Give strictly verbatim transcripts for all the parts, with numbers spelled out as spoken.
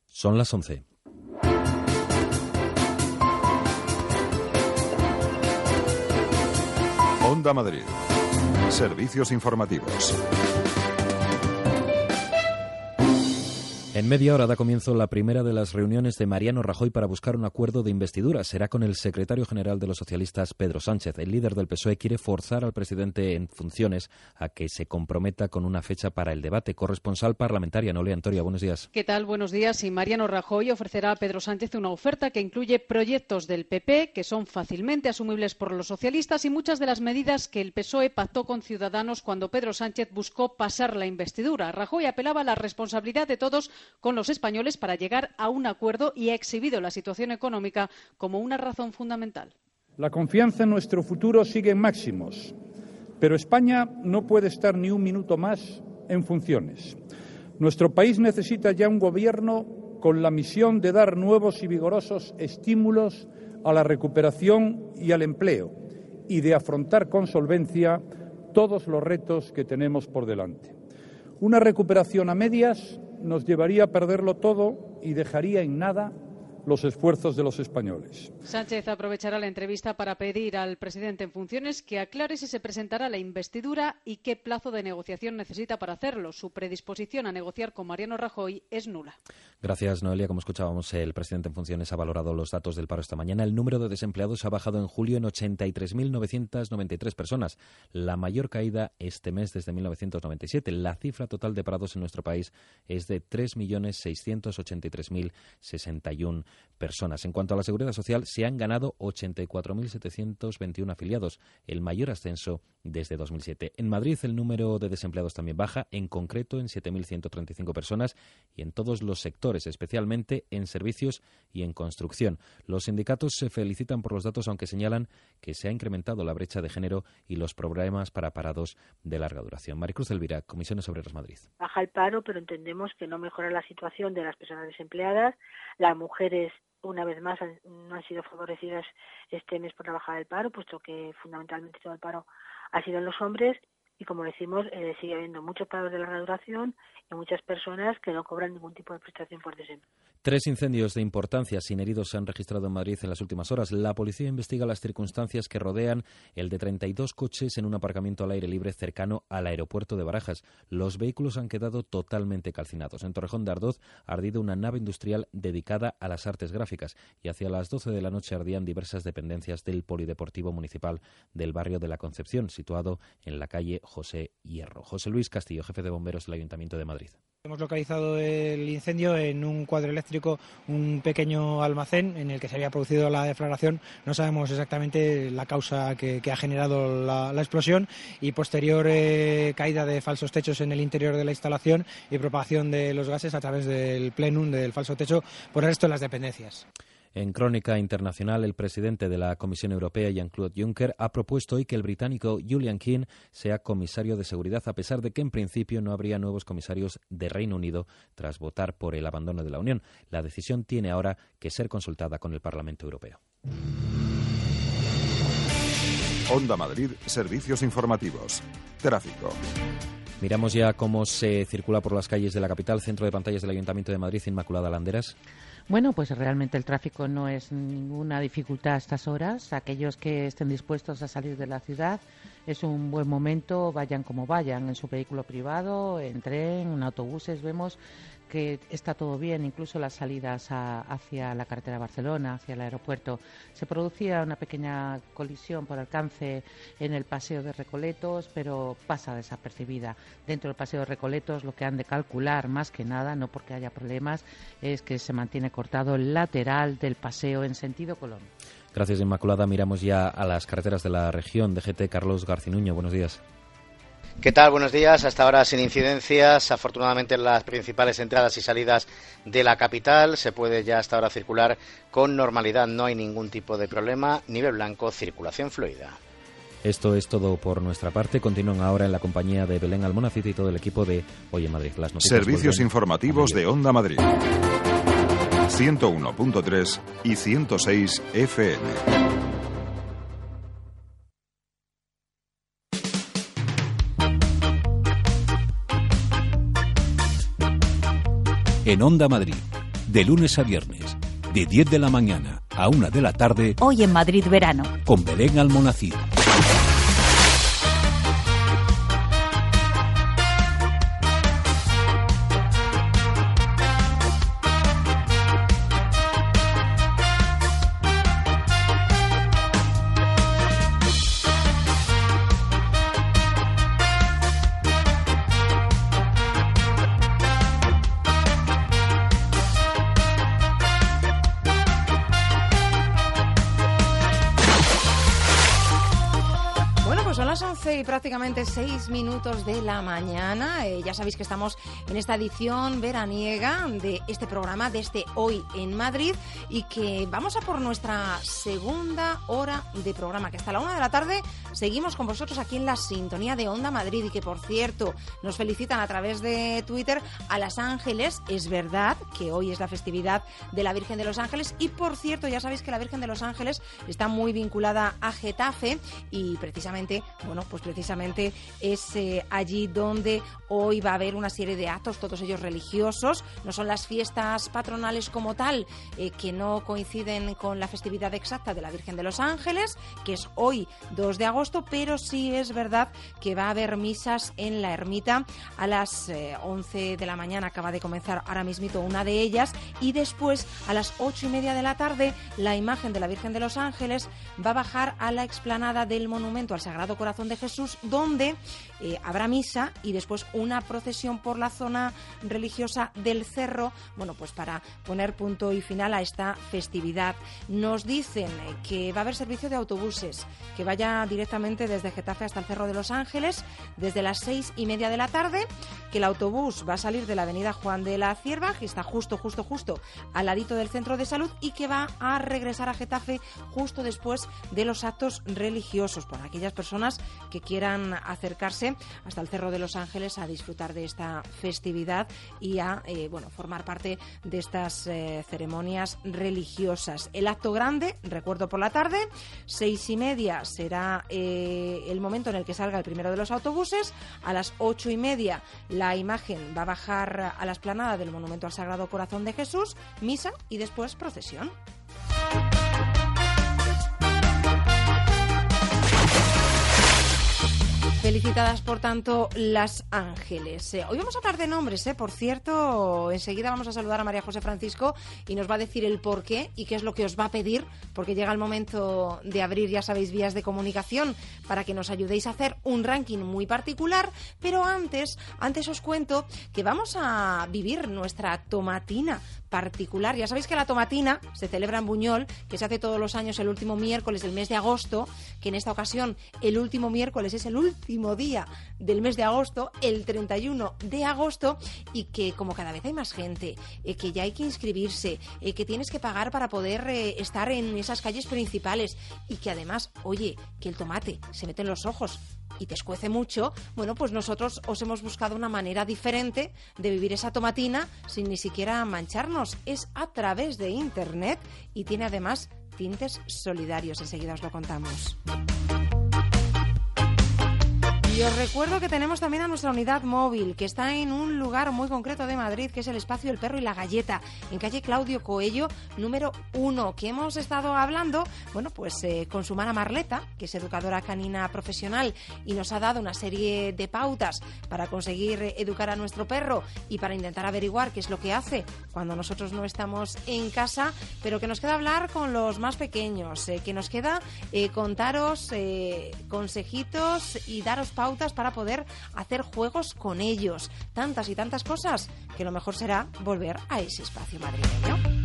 Son las once. Onda Madrid. Servicios informativos. En media hora da comienzo la primera de las reuniones de Mariano Rajoy para buscar un acuerdo de investidura. Será con el secretario general de los socialistas, Pedro Sánchez. El líder del P S O E quiere forzar al presidente en funciones a que se comprometa con una fecha para el debate. Corresponsal parlamentaria, Noelia Antoria, buenos días. ¿Qué tal? Buenos días. Y Mariano Rajoy ofrecerá a Pedro Sánchez una oferta que incluye proyectos del P P que son fácilmente asumibles por los socialistas y muchas de las medidas que el P S O E pactó con Ciudadanos cuando Pedro Sánchez buscó pasar la investidura. Rajoy apelaba a la responsabilidad de todos con los españoles para llegar a un acuerdo y ha exhibido la situación económica como una razón fundamental. La confianza en nuestro futuro sigue en máximos, pero España no puede estar ni un minuto más en funciones. Nuestro país necesita ya un gobierno con la misión de dar nuevos y vigorosos estímulos a la recuperación y al empleo y de afrontar con solvencia todos los retos que tenemos por delante. Una recuperación a medias nos llevaría a perderlo todo y dejaría en nada los esfuerzos de los españoles. Sánchez aprovechará la entrevista para pedir al presidente en funciones que aclare si se presentará la investidura y qué plazo de negociación necesita para hacerlo. Su predisposición a negociar con Mariano Rajoy es nula. Gracias, Noelia. Como escuchábamos, el presidente en funciones ha valorado los datos del paro esta mañana. El número de desempleados ha bajado en julio en ochenta y tres mil novecientas noventa y tres personas, la mayor caída este mes desde mil novecientos noventa y siete. La cifra total de parados en nuestro país es de tres millones seiscientos ochenta y tres mil sesenta y uno personas. En cuanto a la seguridad social, se han ganado ochenta y cuatro mil setecientos veintiuno afiliados, el mayor ascenso desde dos mil siete. En Madrid el número de desempleados también baja, en concreto en siete mil ciento treinta y cinco personas y en todos los sectores, especialmente en servicios y en construcción. Los sindicatos se felicitan por los datos, aunque señalan que se ha incrementado la brecha de género y los problemas para parados de larga duración. Maricruz Elvira, Comisiones Obreras Madrid. Baja el paro, pero entendemos que no mejora la situación de las personas desempleadas. Las mujeres, una vez más, han, no han sido favorecidas este mes por la bajada del paro, puesto que fundamentalmente todo el paro ha sido en los hombres. Y como decimos, eh, sigue habiendo muchos paros de larga duración y muchas personas que no cobran ningún tipo de prestación por desempleo. Tres incendios de importancia sin heridos se han registrado en Madrid en las últimas horas. La policía investiga las circunstancias que rodean el de treinta y dos coches en un aparcamiento al aire libre cercano al aeropuerto de Barajas. Los vehículos han quedado totalmente calcinados. En Torrejón de Ardoz ha ardido una nave industrial dedicada a las artes gráficas y hacia las doce de la noche ardían diversas dependencias del Polideportivo Municipal del barrio de la Concepción, situado en la calle José Hierro. José Luis Castillo, jefe de bomberos del Ayuntamiento de Madrid. Hemos localizado el incendio en un cuadro eléctrico, un pequeño almacén en el que se había producido la deflagración. No sabemos exactamente la causa que, que ha generado la, la explosión y posterior eh, caída de falsos techos en el interior de la instalación y propagación de los gases a través del plenum del falso techo por el resto de las dependencias. En crónica internacional, el presidente de la Comisión Europea, Jean-Claude Juncker, ha propuesto hoy que el británico Julian King sea comisario de seguridad, a pesar de que en principio no habría nuevos comisarios de Reino Unido tras votar por el abandono de la Unión. La decisión tiene ahora que ser consultada con el Parlamento Europeo. Onda Madrid, servicios informativos. Tráfico. Miramos ya cómo se circula por las calles de la capital. Centro de pantallas del Ayuntamiento de Madrid, Inmaculada Landeras. Bueno, pues realmente el tráfico no es ninguna dificultad a estas horas. Aquellos que estén dispuestos a salir de la ciudad, es un buen momento, vayan como vayan, en su vehículo privado, en tren, en autobuses. Vemos que está todo bien, incluso las salidas a, hacia la carretera de Barcelona, hacia el aeropuerto. Se producía una pequeña colisión por alcance en el paseo de Recoletos, pero pasa desapercibida. Dentro del paseo de Recoletos lo que han de calcular, más que nada, no porque haya problemas, es que se mantiene cortado el lateral del paseo en sentido Colón. Gracias, Inmaculada. Miramos ya a las carreteras de la región. D G T, Carlos Garcinuño, buenos días. ¿Qué tal? Buenos días. Hasta ahora sin incidencias. Afortunadamente en las principales entradas y salidas de la capital se puede ya hasta ahora circular con normalidad. No hay ningún tipo de problema. Nivel blanco, circulación fluida. Esto es todo por nuestra parte. Continúan ahora en la compañía de Belén Almonacid y todo el equipo de Hoy en Madrid. Las noticias Servicios informativos de Onda Madrid. ciento uno punto tres y ciento seis F M. En Onda Madrid, De lunes a viernes, de diez de la mañana a una de la tarde. Hoy en Madrid Verano. Con Belén Almonacid. Y prácticamente seis minutos de la mañana. Eh, ya sabéis que estamos en esta edición veraniega de este programa, de este Hoy en Madrid, y que vamos a por nuestra segunda hora de programa, que hasta la una de la tarde seguimos con vosotros aquí en la sintonía de Onda Madrid, y que, por cierto, nos felicitan a través de Twitter a Las Ángeles. Es verdad que hoy es la festividad de la Virgen de los Ángeles, y, por cierto, ya sabéis que la Virgen de los Ángeles está muy vinculada a Getafe, y precisamente, bueno, pues precisamente es eh, allí donde hoy va a haber una serie de actos, todos ellos religiosos. No son las fiestas patronales como tal, eh, que no coinciden con la festividad exacta de la Virgen de los Ángeles, que es hoy dos de agosto, pero sí es verdad que va a haber misas en la ermita a las eh, once de la mañana. Acaba de comenzar ahora mismito una de ellas, y después a las ocho y media de la tarde la imagen de la Virgen de los Ángeles va a bajar a la explanada del monumento al Sagrado Corazón de Jesús, donde eh, habrá misa y después una procesión por la zona religiosa del Cerro, bueno, pues para poner punto y final a esta festividad. Nos dicen que va a haber servicio de autobuses que vaya directamente desde Getafe hasta el Cerro de los Ángeles desde las seis y media de la tarde, que el autobús va a salir de la avenida Juan de la Cierva, que está justo, justo, justo al ladito del centro de salud, y que va a regresar a Getafe justo después de los actos religiosos, por aquellas personas que quieran acercarse hasta el Cerro de los Ángeles a disfrutar de esta festividad y a eh, bueno, formar parte de estas eh, ceremonias religiosas. El acto grande, recuerdo, por la tarde, seis y media será eh, el momento en el que salga el primero de los autobuses. A las ocho y media la imagen va a bajar a la explanada del Monumento al Sagrado Corazón de Jesús, misa y después procesión. Felicitadas, por tanto, Las Ángeles. Eh, hoy vamos a hablar de nombres, eh. Por cierto, enseguida vamos a saludar a María José Francisco y nos va a decir el por qué y qué es lo que os va a pedir, porque llega el momento de abrir, ya sabéis, vías de comunicación para que nos ayudéis a hacer un ranking muy particular. Pero antes, antes os cuento que vamos a vivir nuestra tomatina particular. Ya sabéis que la tomatina se celebra en Buñol, que se hace todos los años el último miércoles del mes de agosto, que en esta ocasión el último miércoles es el último día del mes de agosto, el treinta y uno de agosto, y que como cada vez hay más gente, eh, que ya hay que inscribirse, eh, que tienes que pagar para poder eh, estar en esas calles principales, y que además, oye, que el tomate se mete en los ojos y te escuece mucho, bueno, pues nosotros os hemos buscado una manera diferente de vivir esa tomatina sin ni siquiera mancharnos. Es a través de internet y tiene además tintes solidarios. Enseguida os lo contamos. Y os recuerdo que tenemos también a nuestra unidad móvil, que está en un lugar muy concreto de Madrid, que es el Espacio El Perro y la Galleta, en calle Claudio Coello, número uno, que hemos estado hablando, bueno, pues eh, con su Mara Marleta, que es educadora canina profesional, y nos ha dado una serie de pautas para conseguir eh, educar a nuestro perro y para intentar averiguar qué es lo que hace cuando nosotros no estamos en casa, pero que nos queda hablar con los más pequeños, eh, que nos queda eh, contaros eh, consejitos y daros pautas para poder hacer juegos con ellos. Tantas y tantas cosas que lo mejor será volver a ese espacio madrileño.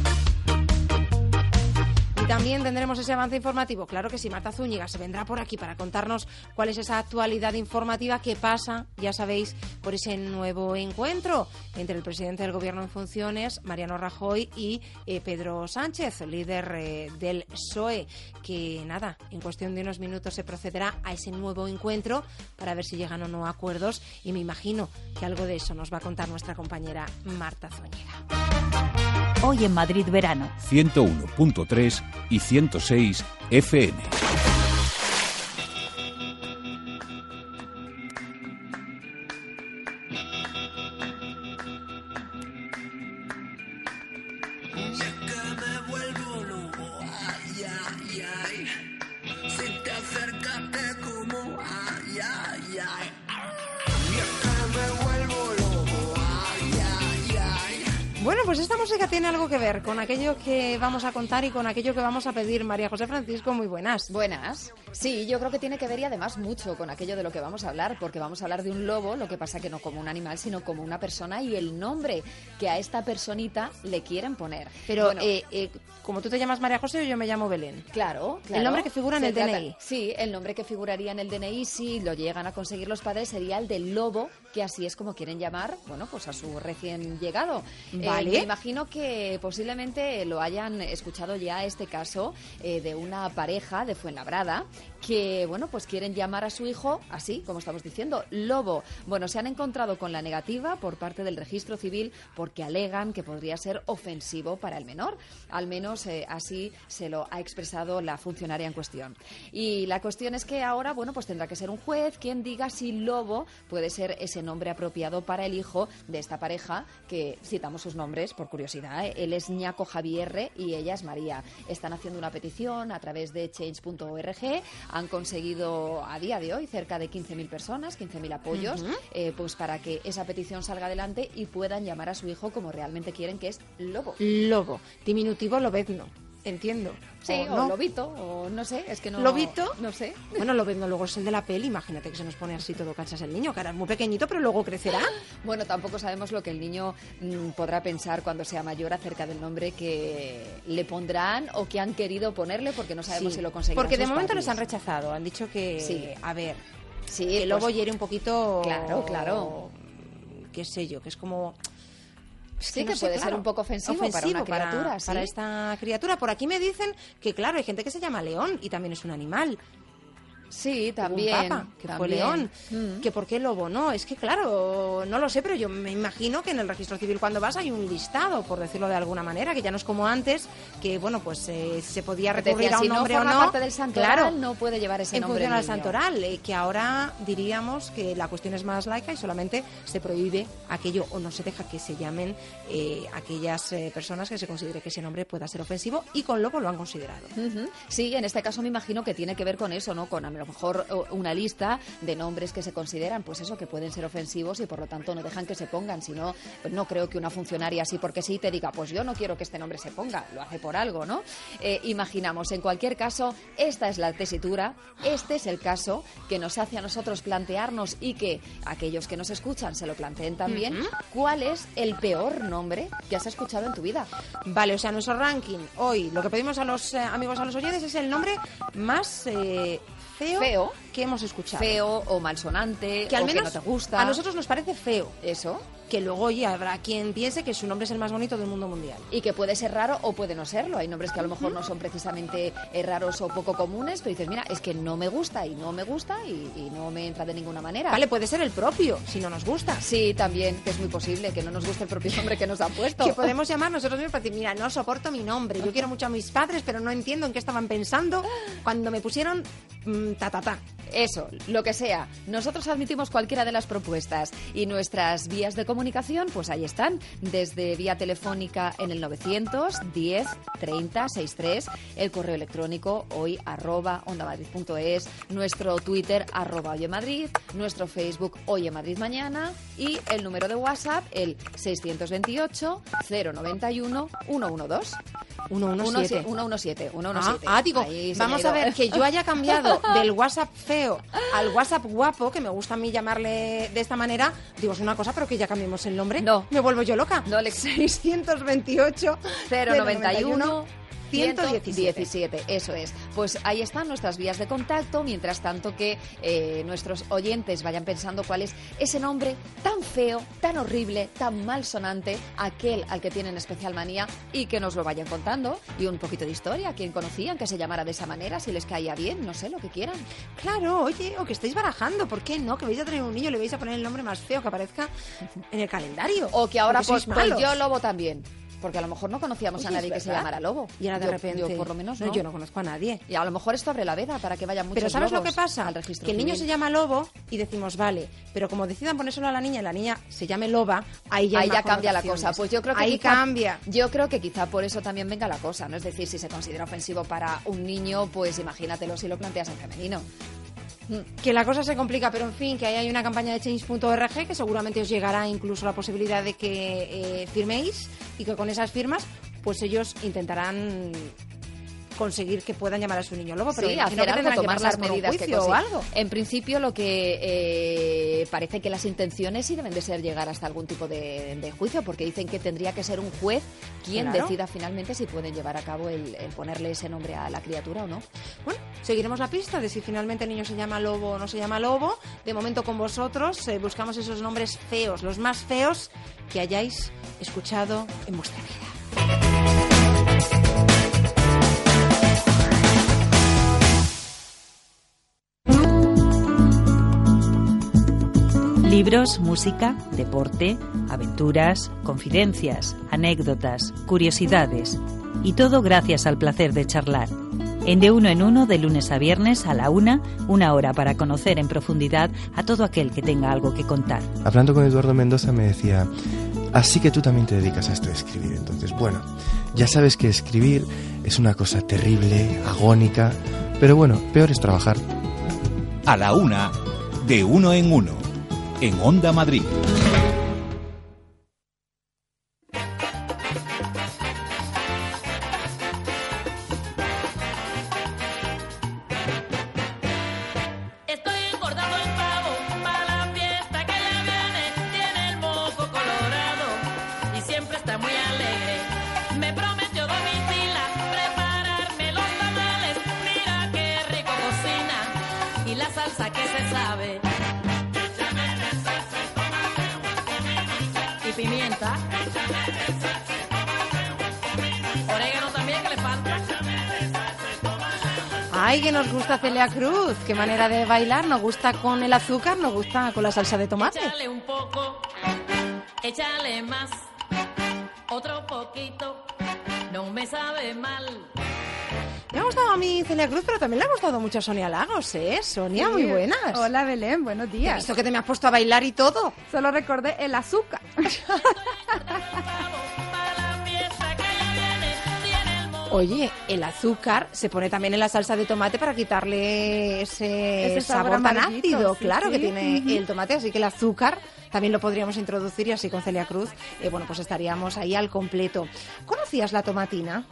Y también tendremos ese avance informativo. Claro que sí, Marta Zúñiga se vendrá por aquí para contarnos cuál es esa actualidad informativa que pasa, ya sabéis, por ese nuevo encuentro entre el presidente del Gobierno en funciones, Mariano Rajoy, y eh, Pedro Sánchez, líder eh, del P S O E, que nada, en cuestión de unos minutos se procederá a ese nuevo encuentro para ver si llegan o no acuerdos, y me imagino que algo de eso nos va a contar nuestra compañera Marta Zúñiga. Hoy en Madrid Verano. ciento uno punto tres y ciento seis F M. Bueno, pues esta música tiene algo que ver con aquello que vamos a contar y con aquello que vamos a pedir. María José Francisco, muy buenas. Buenas. Sí, yo creo que tiene que ver y además mucho con aquello de lo que vamos a hablar, porque vamos a hablar de un lobo, lo que pasa que no como un animal, sino como una persona y el nombre que a esta personita le quieren poner. Pero, bueno, eh, eh, como tú te llamas María José, yo me llamo Belén. Claro, claro. El nombre que figura en Se el trata, D N I. Sí, el nombre que figuraría en el D N I, si lo llegan a conseguir los padres, sería el del lobo, que así es como quieren llamar, bueno, pues a su recién llegado. Vale. Eh, me imagino que posiblemente lo hayan escuchado ya este caso eh, de una pareja de Fuenlabrada que, bueno, pues quieren llamar a su hijo así, como estamos diciendo, Lobo. Bueno, se han encontrado con la negativa por parte del registro civil porque alegan que podría ser ofensivo para el menor. Al menos eh, así se lo ha expresado la funcionaria en cuestión. Y la cuestión es que ahora, bueno, pues tendrá que ser un juez quien diga si Lobo puede ser ese nombre apropiado para el hijo de esta pareja, que citamos sus nombres por curiosidad, ¿eh? Él es Ñaco Javierre y ella es María. Están haciendo una petición a través de change punto org. Han conseguido a día de hoy cerca de quince mil personas, quince mil apoyos, uh-huh. eh, pues para que esa petición salga adelante y puedan llamar a su hijo como realmente quieren, que es Lobo. Lobo, diminutivo lobezno. Entiendo. Sí, o, o no. Lobito, o no sé, es que no... ¿Lobito? No sé. Bueno, Lobezno luego es el de la peli, imagínate que se nos pone así todo cachas el niño, que ahora es muy pequeñito, pero luego crecerá. Bueno, tampoco sabemos lo que el niño mmm, podrá pensar cuando sea mayor acerca del nombre que le pondrán o que han querido ponerle, porque no sabemos sí, si lo conseguirán. Porque de momento padres. Les han rechazado, han dicho que, sí. a ver, sí, que pues, Lobo hiere un poquito... Claro, claro. Qué sé yo, que es como... Sí, que, que no sé, puede claro, ser un poco ofensivo, ofensivo para una criatura. Para, ¿sí? para esta criatura. Por aquí me dicen que, claro, hay gente que se llama León y también es un animal. Sí, también. Un papa, que también. fue León. Mm. Que por qué Lobo no. Es que, claro, no lo sé, pero yo me imagino que en el registro civil cuando vas hay un listado, por decirlo de alguna manera, que ya no es como antes, que, bueno, pues eh, se podía recurrir decía, a un si nombre no o no. parte del santoral, claro, no puede llevar ese en nombre. En función al niño. santoral, eh, que ahora diríamos que la cuestión es más laica y solamente se prohíbe aquello o no se deja que se llamen eh, aquellas eh, personas que se considere que ese nombre pueda ser ofensivo, y con Lobo lo han considerado. Uh-huh. Sí, en este caso me imagino que tiene que ver con eso, ¿no? Con a lo mejor una lista de nombres que se consideran, pues eso, que pueden ser ofensivos y por lo tanto no dejan que se pongan. Si no, pues no creo que una funcionaria así porque sí te diga, pues yo no quiero que este nombre se ponga, lo hace por algo, ¿no? Eh, imaginamos, en cualquier caso, esta es la tesitura, este es el caso que nos hace a nosotros plantearnos, y que aquellos que nos escuchan se lo planteen también, uh-huh. ¿cuál es el peor nombre que has escuchado en tu vida? Vale, o sea, nuestro ranking hoy, lo que pedimos a los eh, amigos, a los oyentes, es el nombre más... Eh, Feo, feo que hemos escuchado. Feo o malsonante, que al o menos que no te gusta. A nosotros nos parece feo. Eso. Que luego ya habrá quien piense que su nombre es el más bonito del mundo mundial. Y que puede ser raro o puede no serlo. Hay nombres que a lo mejor no son precisamente eh, raros o poco comunes, pero dices, mira, es que no me gusta y no me gusta y, y no me entra de ninguna manera. Vale, puede ser el propio, si no nos gusta. Sí, también, que es muy posible que no nos guste el propio nombre que nos han puesto. Que podemos llamar nosotros mismos para decir, mira, no soporto mi nombre. Yo quiero mucho a mis padres, pero no entiendo en qué estaban pensando cuando me pusieron mmm, ta, ta, ta. Eso, lo que sea. Nosotros admitimos cualquiera de las propuestas y nuestras vías de comunicación, pues ahí están. Desde vía telefónica en el novecientos diez treinta sesenta y tres, el correo electrónico hoy arroba ondamadrid punto es, nuestro Twitter arroba oyemadrid, nuestro Facebook Oye Madrid Mañana y el número de WhatsApp el seiscientos veintiocho cero noventa y uno ciento doce. ciento diecisiete. ciento diecisiete. Ah, ah, digo, vamos a ver, que yo haya cambiado del WhatsApp feo al WhatsApp guapo, que me gusta a mí llamarle de esta manera, digo, es una cosa, pero que ya cambiemos el nombre. No. Me vuelvo yo loca. No, Alex. seiscientos veintiocho cero noventa y uno ciento diecisiete. Eso es. Pues ahí están nuestras vías de contacto, mientras tanto que eh, nuestros oyentes vayan pensando cuál es ese nombre tan feo, tan horrible, tan malsonante, aquel al que tienen especial manía, y que nos lo vayan contando, y un poquito de historia, quién conocían que se llamara de esa manera, si les caía bien, no sé, lo que quieran. Claro, oye, o que estéis barajando, ¿por qué no? Que vais a tener un niño y le vais a poner el nombre más feo que aparezca en el calendario. O que ahora pues, pues malos. yo Lobo también. Porque a lo mejor no conocíamos Oye, a nadie que se llamara Lobo. Y ahora de yo, repente... Yo por lo menos no. no. Yo no conozco a nadie. Y a lo mejor esto abre la veda para que vayan muchos Pero ¿sabes lobos lo que pasa? Al registro que el niño civil. se llama Lobo y decimos, vale, pero como decidan ponérselo a la niña y la niña se llame Loba, ahí ya, ahí ya cambia la cosa. Pues yo creo que ahí quizá, cambia. Yo creo que quizá por eso también venga la cosa, ¿no? Es decir, si se considera ofensivo para un niño, pues imagínatelo si lo planteas en femenino. Que la cosa se complica, pero en fin, que ahí hay una campaña de change punto org que seguramente os llegará incluso la posibilidad de que eh, firméis y que con esas firmas pues ellos intentarán conseguir que puedan llamar a su niño lobo, pero sí, hacer que algo, tomar las medidas que o algo. En principio lo que eh, parece que las intenciones sí deben de ser llegar hasta algún tipo de, de juicio, porque dicen que tendría que ser un juez quien Claro. decida finalmente si pueden llevar a cabo el, el ponerle ese nombre a la criatura o no. Bueno, seguiremos la pista de si finalmente el niño se llama lobo o no se llama lobo. De momento con vosotros eh, buscamos esos nombres feos, los más feos que hayáis escuchado en vuestra vida. Libros, música, deporte, aventuras, confidencias, anécdotas, curiosidades. Y todo gracias al placer de charlar. En De Uno en Uno, de lunes a viernes a la una, una hora para conocer en profundidad a todo aquel que tenga algo que contar. Hablando con Eduardo Mendoza me decía, así que tú también te dedicas a esto de escribir. Entonces, bueno, ya sabes que escribir es una cosa terrible, agónica, pero bueno, peor es trabajar. A la una, De Uno en Uno, en Onda Madrid. Estoy engordando el pavo para la fiesta que ya viene. Tiene el moco colorado y siempre está muy alegre. Me prometió Domitila prepararme los tamales. Mira qué rico cocina y la salsa que se sabe. Y pimienta. Orégano también que le falta. Ay, que nos gusta Celia Cruz, qué manera de bailar, nos gusta con el azúcar, nos gusta con la salsa de tomate. Échale un poco, échale más, otro poquito, no me sabe mal. Me ha gustado a mí Celia Cruz, pero también le ha gustado mucho a Sonia Lagos, ¿eh? Sonia, Sí. muy buenas. Hola, Belén, buenos He días. visto que te me has puesto a bailar y todo. Solo recordé el azúcar. Oye, el azúcar se pone también en la salsa de tomate para quitarle ese, Ese sabor sabor tan amarillito, ácido, sí, claro, sí. que tiene Ujú. el tomate, así que el azúcar también lo podríamos introducir y así con Celia Cruz, eh, bueno, pues estaríamos ahí al completo. ¿Conocías la tomatina?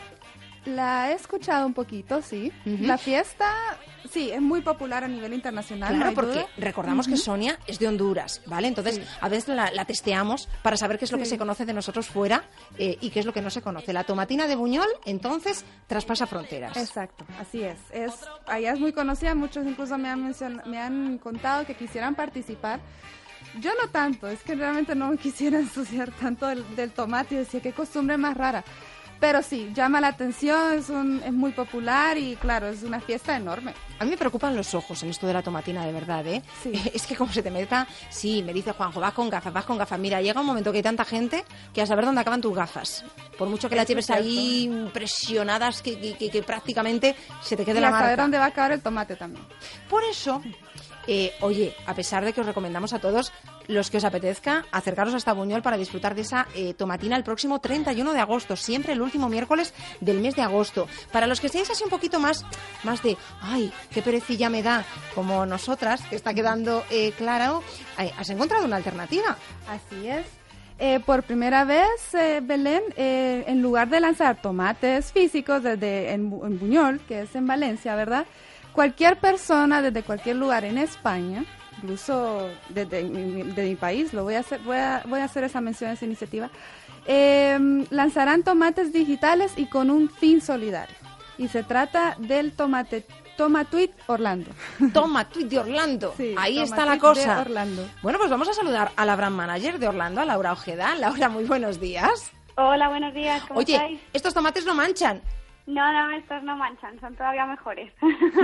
La he escuchado un poquito, sí. Ujú. La fiesta, sí, es muy popular a nivel internacional. no Claro, hay porque duda. recordamos que Ujú. Sonia es de Honduras, ¿vale? Entonces, Sí. a veces la, la testeamos para saber qué es lo que Sí. se conoce de nosotros fuera eh, y qué es lo que no se conoce. La tomatina de Buñol, entonces, traspasa fronteras. Exacto, así es. es. Allá es muy conocida, muchos incluso me han, mencion- me han contado que quisieran participar. Yo no tanto, es que realmente no me quisiera ensuciar tanto del, del tomate y decía, qué costumbre más rara. Pero sí, llama la atención, es, un, es muy popular y claro, es una fiesta enorme. A mí me preocupan los ojos en esto de la tomatina, de verdad, ¿eh? Sí. Es que como se te meta, sí, me dice Juanjo, vas con gafas, vas con gafas. Mira, llega un momento que hay tanta gente que a saber dónde acaban tus gafas. Por mucho que las Eso es lleves ahí presionadas, que, que, que- que prácticamente se te quede Y la a saber marca. dónde va a acabar el tomate también. Por eso, eh, oye, a pesar de que os recomendamos a todos los que os apetezca acercaros hasta Buñol para disfrutar de esa eh, tomatina el próximo treinta y uno de agosto, siempre el último miércoles del mes de agosto. Para los que seáis así un poquito más, más de, ay, qué perecilla me da, como nosotras, que está quedando eh, claro, eh, has encontrado una alternativa. Así es. Eh, por primera vez, eh, Belén, eh, en lugar de lanzar tomates físicos desde en, Bu- en Buñol, que es en Valencia, ¿verdad? Cualquier persona desde cualquier lugar en España, incluso desde mi, de mi país, lo voy a hacer, voy a, voy a hacer esa mención a esa iniciativa, eh, lanzarán tomates digitales y con un fin solidario. Y se trata del tomate Toma Tweet Orlando. Toma Tweet de Orlando. Sí, Ahí Toma está la Tweet cosa. de Orlando. Bueno, pues vamos a saludar a la brand manager de Orlando, a Laura Ojeda. Laura, muy buenos días. Hola, buenos días, ¿cómo Oye, estáis? estos tomates no manchan. No, no, estos no manchan, son todavía mejores.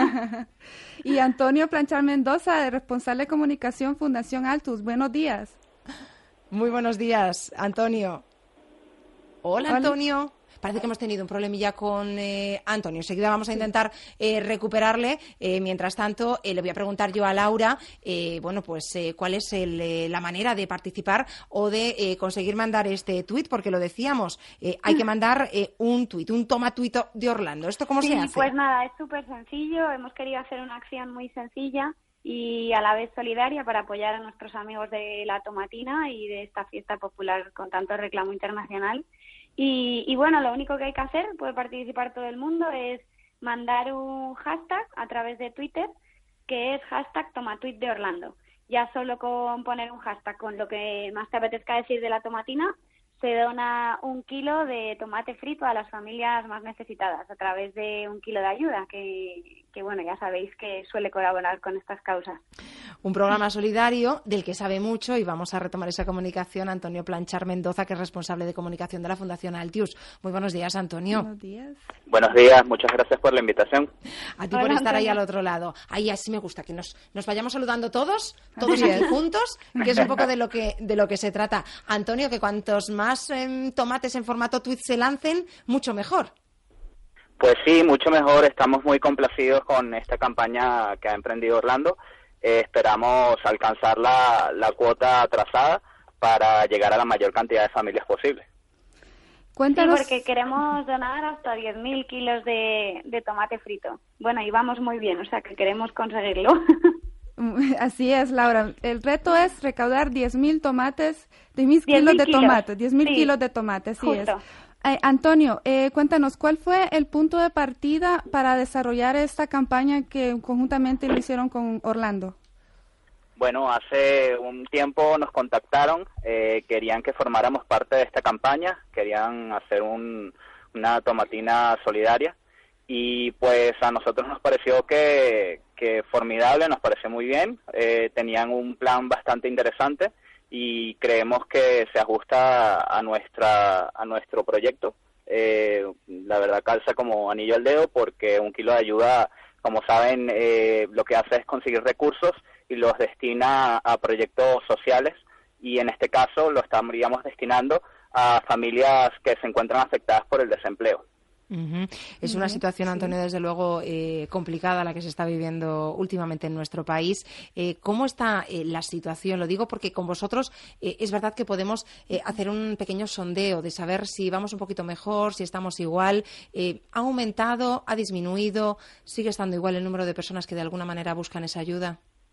Y Antonio Planchar Mendoza, de responsable de comunicación Fundación Altus. Buenos días. Muy buenos días, Antonio. Hola, Hola. Antonio. Parece que hemos tenido un problemilla con eh, Antonio. Enseguida vamos a intentar eh, recuperarle. Eh, mientras tanto, eh, le voy a preguntar yo a Laura, eh, bueno, pues eh, cuál es el, eh, la manera de participar o de eh, conseguir mandar este tuit, porque lo decíamos, eh, hay que mandar eh, un tuit, un toma tuito de Orlando. ¿Esto cómo sí, se hace? pues nada, es súper sencillo. Hemos querido hacer una acción muy sencilla y a la vez solidaria para apoyar a nuestros amigos de La Tomatina y de esta fiesta popular con tanto reclamo internacional. Y, y bueno, lo único que hay que hacer, puede participar todo el mundo, es mandar un hashtag a través de Twitter, que es hashtag Tomatuit de Orlando. Ya solo con poner un hashtag con lo que más te apetezca decir de La Tomatina, se dona un kilo de tomate frito a las familias más necesitadas a través de un kilo de ayuda, que, que bueno, ya sabéis que suele colaborar con estas causas. Un programa solidario del que sabe mucho, y vamos a retomar esa comunicación, Antonio Planchar Mendoza, que es responsable de comunicación de la Fundación Altius. Muy buenos días, Antonio. Buenos días. Buenos días, muchas gracias por la invitación. A ti Hola, por estar Antonio. Ahí al otro lado. Ahí así me gusta, que nos, nos vayamos saludando todos, todos aquí juntos, que es un poco de lo que, de lo que se trata. Antonio, que cuantos más más eh, tomates en formato tweet se lancen, mucho mejor. Pues sí, mucho mejor. Estamos muy complacidos con esta campaña que ha emprendido Orlando. Eh, esperamos alcanzar la, la cuota trazada para llegar a la mayor cantidad de familias posible. Cuéntanos. Sí, porque queremos donar hasta diez mil kilos de, de tomate frito. Bueno, y vamos muy bien, o sea que queremos conseguirlo. Así es, Laura. El reto es recaudar diez mil tomates, diez mil kilos de tomate, diez mil sí, kilos de tomate, así justo. es. Eh, Antonio, eh, cuéntanos, ¿cuál fue el punto de partida para desarrollar esta campaña que conjuntamente lo hicieron con Orlando? Bueno, hace un tiempo nos contactaron, eh, querían que formáramos parte de esta campaña, querían hacer un, una tomatina solidaria. Y pues a nosotros nos pareció que, que formidable, nos pareció muy bien, eh, tenían un plan bastante interesante y creemos que se ajusta a nuestra a nuestro proyecto. Eh, la verdad calza como anillo al dedo porque un kilo de ayuda, como saben, eh, lo que hace es conseguir recursos y los destina a proyectos sociales y en este caso lo estaríamos destinando a familias que se encuentran afectadas por el desempleo. Uh-huh. Es una situación, Antonio, desde luego eh, complicada la que se está viviendo últimamente en nuestro país. Eh, ¿Cómo está eh, la situación? Lo digo porque con vosotros eh, es verdad que podemos eh, hacer un pequeño sondeo de saber si vamos un poquito mejor, si estamos igual. Eh, ¿Ha aumentado? ¿Ha disminuido? ¿Sigue estando igual el número de personas que de alguna manera buscan esa ayuda?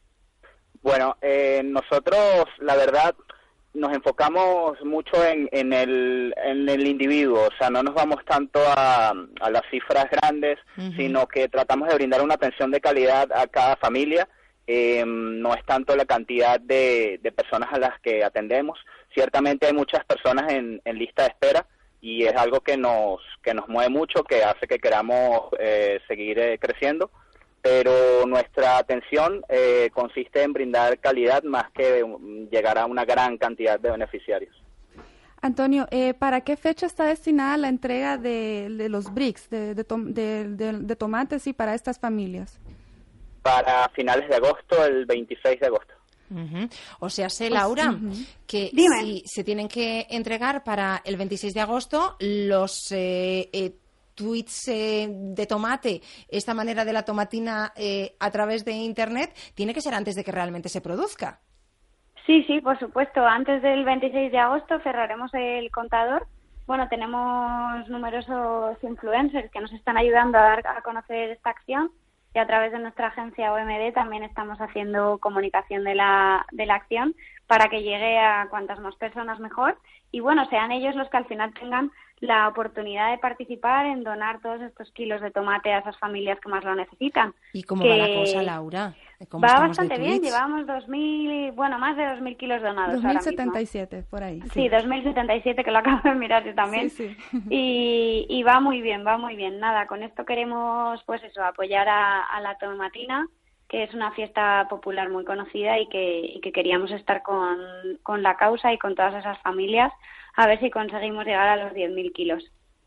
Bueno, eh, nosotros, la verdad, nos enfocamos mucho en, en, el, en el individuo, o sea, no nos vamos tanto a, a las cifras grandes, uh-huh. sino que tratamos de brindar una atención de calidad a cada familia. Eh, no es tanto la cantidad de, de personas a las que atendemos. Ciertamente hay muchas personas en, en lista de espera y es algo que nos, que nos mueve mucho, que hace que queramos eh, seguir eh, creciendo. Pero nuestra atención eh, consiste en brindar calidad más que um, llegar a una gran cantidad de beneficiarios. Antonio, eh, ¿para qué fecha está destinada la entrega de, de los bricks, de, de, tom, de, de, de tomates y para estas familias? Para finales de agosto, el veintiséis de agosto. Uh-huh. O sea, sé, Laura, uh-huh. que Dime. si se tienen que entregar para el veintiséis de agosto, los... Eh, eh, tweets eh, de tomate, esta manera de la tomatina eh, a través de Internet, tiene que ser antes de que realmente se produzca. Sí, sí, por supuesto. Antes del veintiséis de agosto cerraremos el contador. Bueno, tenemos numerosos influencers que nos están ayudando a dar a conocer esta acción y a través de nuestra agencia O M D también estamos haciendo comunicación de la, de la acción para que llegue a cuantas más personas mejor y bueno, sean ellos los que al final tengan la oportunidad de participar en donar todos estos kilos de tomate a esas familias que más lo necesitan. ¿Y cómo que... va la cosa, Laura? ¿Cómo va bastante bien, llevamos dos mil, bueno, más de dos mil kilos donados dos mil setenta y siete, ahora mismo. Por ahí. Sí, sí, dos mil setenta y siete, que lo acabo de mirar yo también. Sí, sí. Y, y va muy bien, va muy bien. Nada, con esto queremos, pues eso, apoyar a, a la tomatina, que es una fiesta popular muy conocida y que, y que queríamos estar con, con la causa y con todas esas familias, a ver si conseguimos llegar a los diez mil kilos.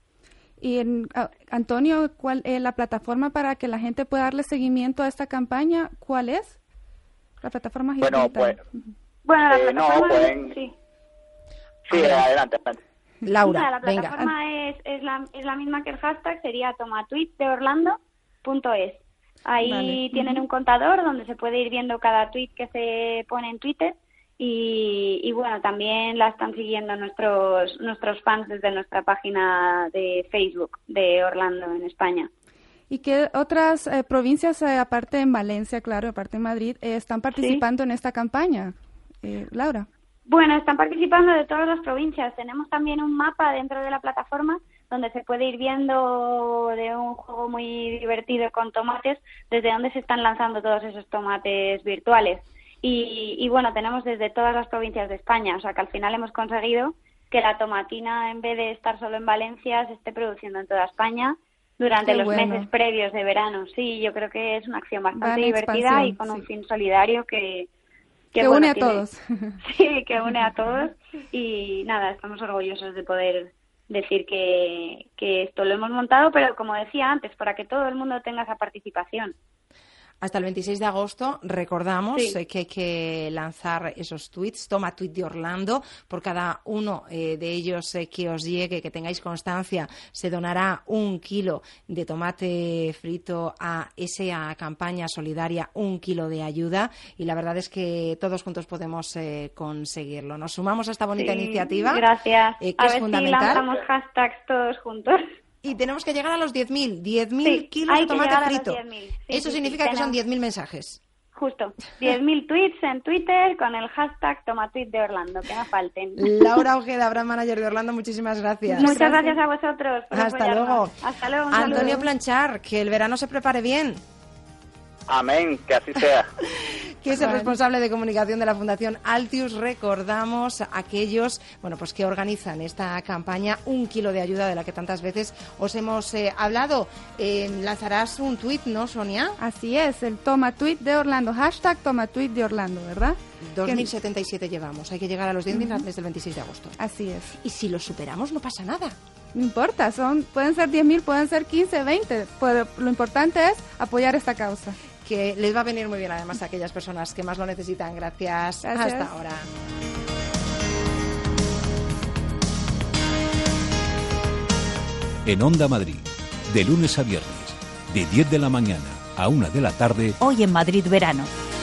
Y en, uh, Antonio, ¿cuál es eh, la plataforma para que la gente pueda darle seguimiento a esta campaña? ¿Cuál es? La plataforma Bueno, digital. pues, bueno, la eh, plataforma no, pueden... sí. Sí, adelante, adelante. Laura, Mira, la venga. plataforma es, es, la, es la misma que el hashtag, sería tomatuit de orlando punto es. Ahí vale. tienen uh-huh. un contador donde se puede ir viendo cada tweet que se pone en Twitter y, y bueno, también la están siguiendo nuestros nuestros fans desde nuestra página de Facebook de Orlando en España. ¿Y qué otras eh, provincias, eh, aparte en Valencia, claro, aparte en Madrid, eh, están participando sí. en esta campaña? Eh, Laura. Bueno, están participando de todas las provincias. Tenemos también un mapa dentro de la plataforma donde se puede ir viendo de un juego muy divertido con tomates desde dónde se están lanzando todos esos tomates virtuales. Y, y bueno, tenemos desde todas las provincias de España, o sea que al final hemos conseguido que la tomatina, en vez de estar solo en Valencia, se esté produciendo en toda España durante Qué los bueno. meses previos de verano. Sí, yo creo que es una acción bastante Van divertida expansión, y con un sí. fin solidario que... Que, bueno, une a tiene- todos. Sí, que une a todos y nada, estamos orgullosos de poder decir que, que esto lo hemos montado, pero como decía antes, para que todo el mundo tenga esa participación. Hasta el veintiséis de agosto, recordamos Sí. eh, que hay que lanzar esos tweets. Toma tweet de Orlando. Por cada uno eh, de ellos eh, que os llegue, que tengáis constancia, se donará un kilo de tomate frito a esa campaña solidaria, un kilo de ayuda. Y la verdad es que todos juntos podemos eh, conseguirlo. Nos sumamos a esta bonita Sí, iniciativa. Gracias. eh, que a es ver si fundamental. lanzamos hashtags todos juntos. Y tenemos que llegar a los diez mil. diez mil Sí, kilos hay de que tomate llegar a los frito. diez mil. Sí, Eso sí, significa sí, que son tenemos- diez mil mensajes. Justo, diez mil tweets en Twitter con el hashtag tomatweet de Orlando, que no falten. Laura Ojeda, brand manager de Orlando, muchísimas gracias. Muchas gracias a vosotros por Hasta apoyarnos. luego. Hasta luego. un Antonio saludo. Planchar, que el verano se prepare bien, Amén, que así sea. que es el Vale. responsable de comunicación de la Fundación Altius. Recordamos a aquellos bueno, pues que organizan esta campaña, un kilo de ayuda de la que tantas veces os hemos eh, hablado. Eh, lanzarás un tuit, ¿no, Sonia? Así es, el toma tweet de Orlando, hashtag toma tweet de Orlando, ¿verdad? dos mil Que- setenta y siete llevamos, hay que llegar a los diez mil Ujú. antes del veintiséis de agosto. Así es. Y si lo superamos no pasa nada. No importa, son, pueden ser diez mil, pueden ser quince, veinte, pero lo importante es apoyar esta causa. Que les va a venir muy bien además a aquellas personas que más lo necesitan. Gracias. Gracias. Hasta ahora. En Onda Madrid, de lunes a viernes, de diez de la mañana a una de la tarde, Hoy en Madrid Verano.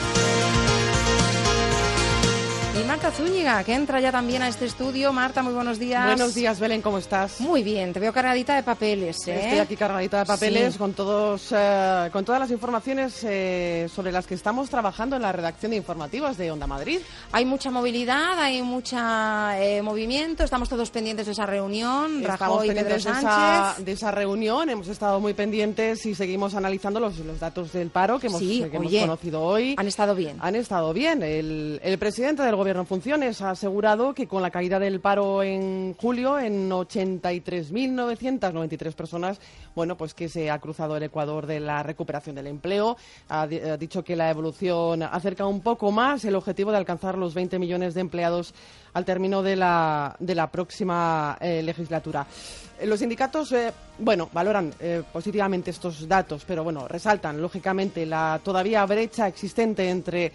Y Marta Zúñiga, que entra ya también a este estudio. Marta, muy buenos días. Buenos días, Belén, ¿cómo estás? Muy bien, te veo cargadita de papeles, ¿eh? Estoy aquí cargadita de papeles Sí. con todos, eh, con todas las informaciones eh, sobre las que estamos trabajando en la redacción de informativos de Onda Madrid. Hay mucha movilidad, hay mucho movimiento, estamos todos pendientes de esa reunión. Estamos Rajoy y Pedro pendientes de esa, Sánchez. de esa reunión, hemos estado muy pendientes y seguimos analizando los, los datos del paro que hemos, Sí, que hemos oye, conocido hoy. Han estado bien. Han estado bien. El, el presidente del Gobierno en funciones ha asegurado que con la caída del paro en julio en ochenta y tres mil novecientas noventa y tres personas, bueno, pues que se ha cruzado el ecuador de la recuperación del empleo. Ha, di- ha dicho que la evolución acerca un poco más el objetivo de alcanzar los veinte millones de empleados al término de la, de la próxima eh, legislatura. Eh, Los sindicatos, eh, bueno, valoran eh, positivamente estos datos, pero bueno, resaltan lógicamente la todavía brecha existente entre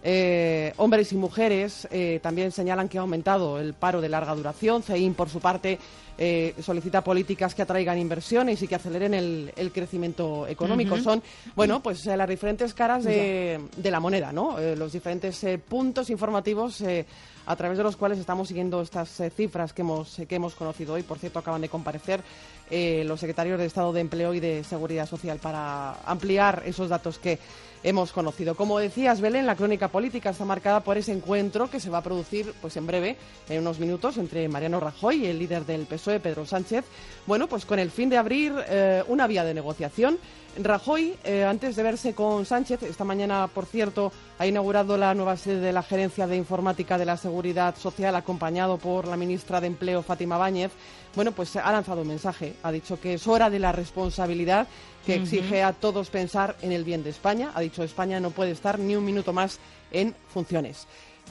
eh, hombres y mujeres. Eh, también señalan que ha aumentado el paro de larga duración. C E I M, por su parte, eh, solicita políticas que atraigan inversiones y que aceleren el, el crecimiento económico. Ujú. Son, bueno, pues eh, las diferentes caras de, de la moneda, ¿no? Eh, los diferentes eh, puntos informativos eh, a través de los cuales estamos siguiendo estas eh, cifras que hemos, eh, que hemos conocido hoy. Por cierto, acaban de comparecer eh, los secretarios de Estado de Empleo y de Seguridad Social para ampliar esos datos que hemos conocido. Como decías, Belén, la crónica política está marcada por ese encuentro que se va a producir pues en breve, en unos minutos, entre Mariano Rajoy y el líder del P S O E, Pedro Sánchez, bueno, pues con el fin de abrir eh, una vía de negociación. Rajoy, eh, antes de verse con Sánchez, esta mañana, por cierto, ha inaugurado la nueva sede de la Gerencia de Informática de la Seguridad Social, acompañado por la ministra de Empleo, Fátima Báñez. Bueno, pues ha lanzado un mensaje, ha dicho que es hora de la responsabilidad que Ujú. exige a todos pensar en el bien de España. Ha dicho España no puede estar ni un minuto más en funciones.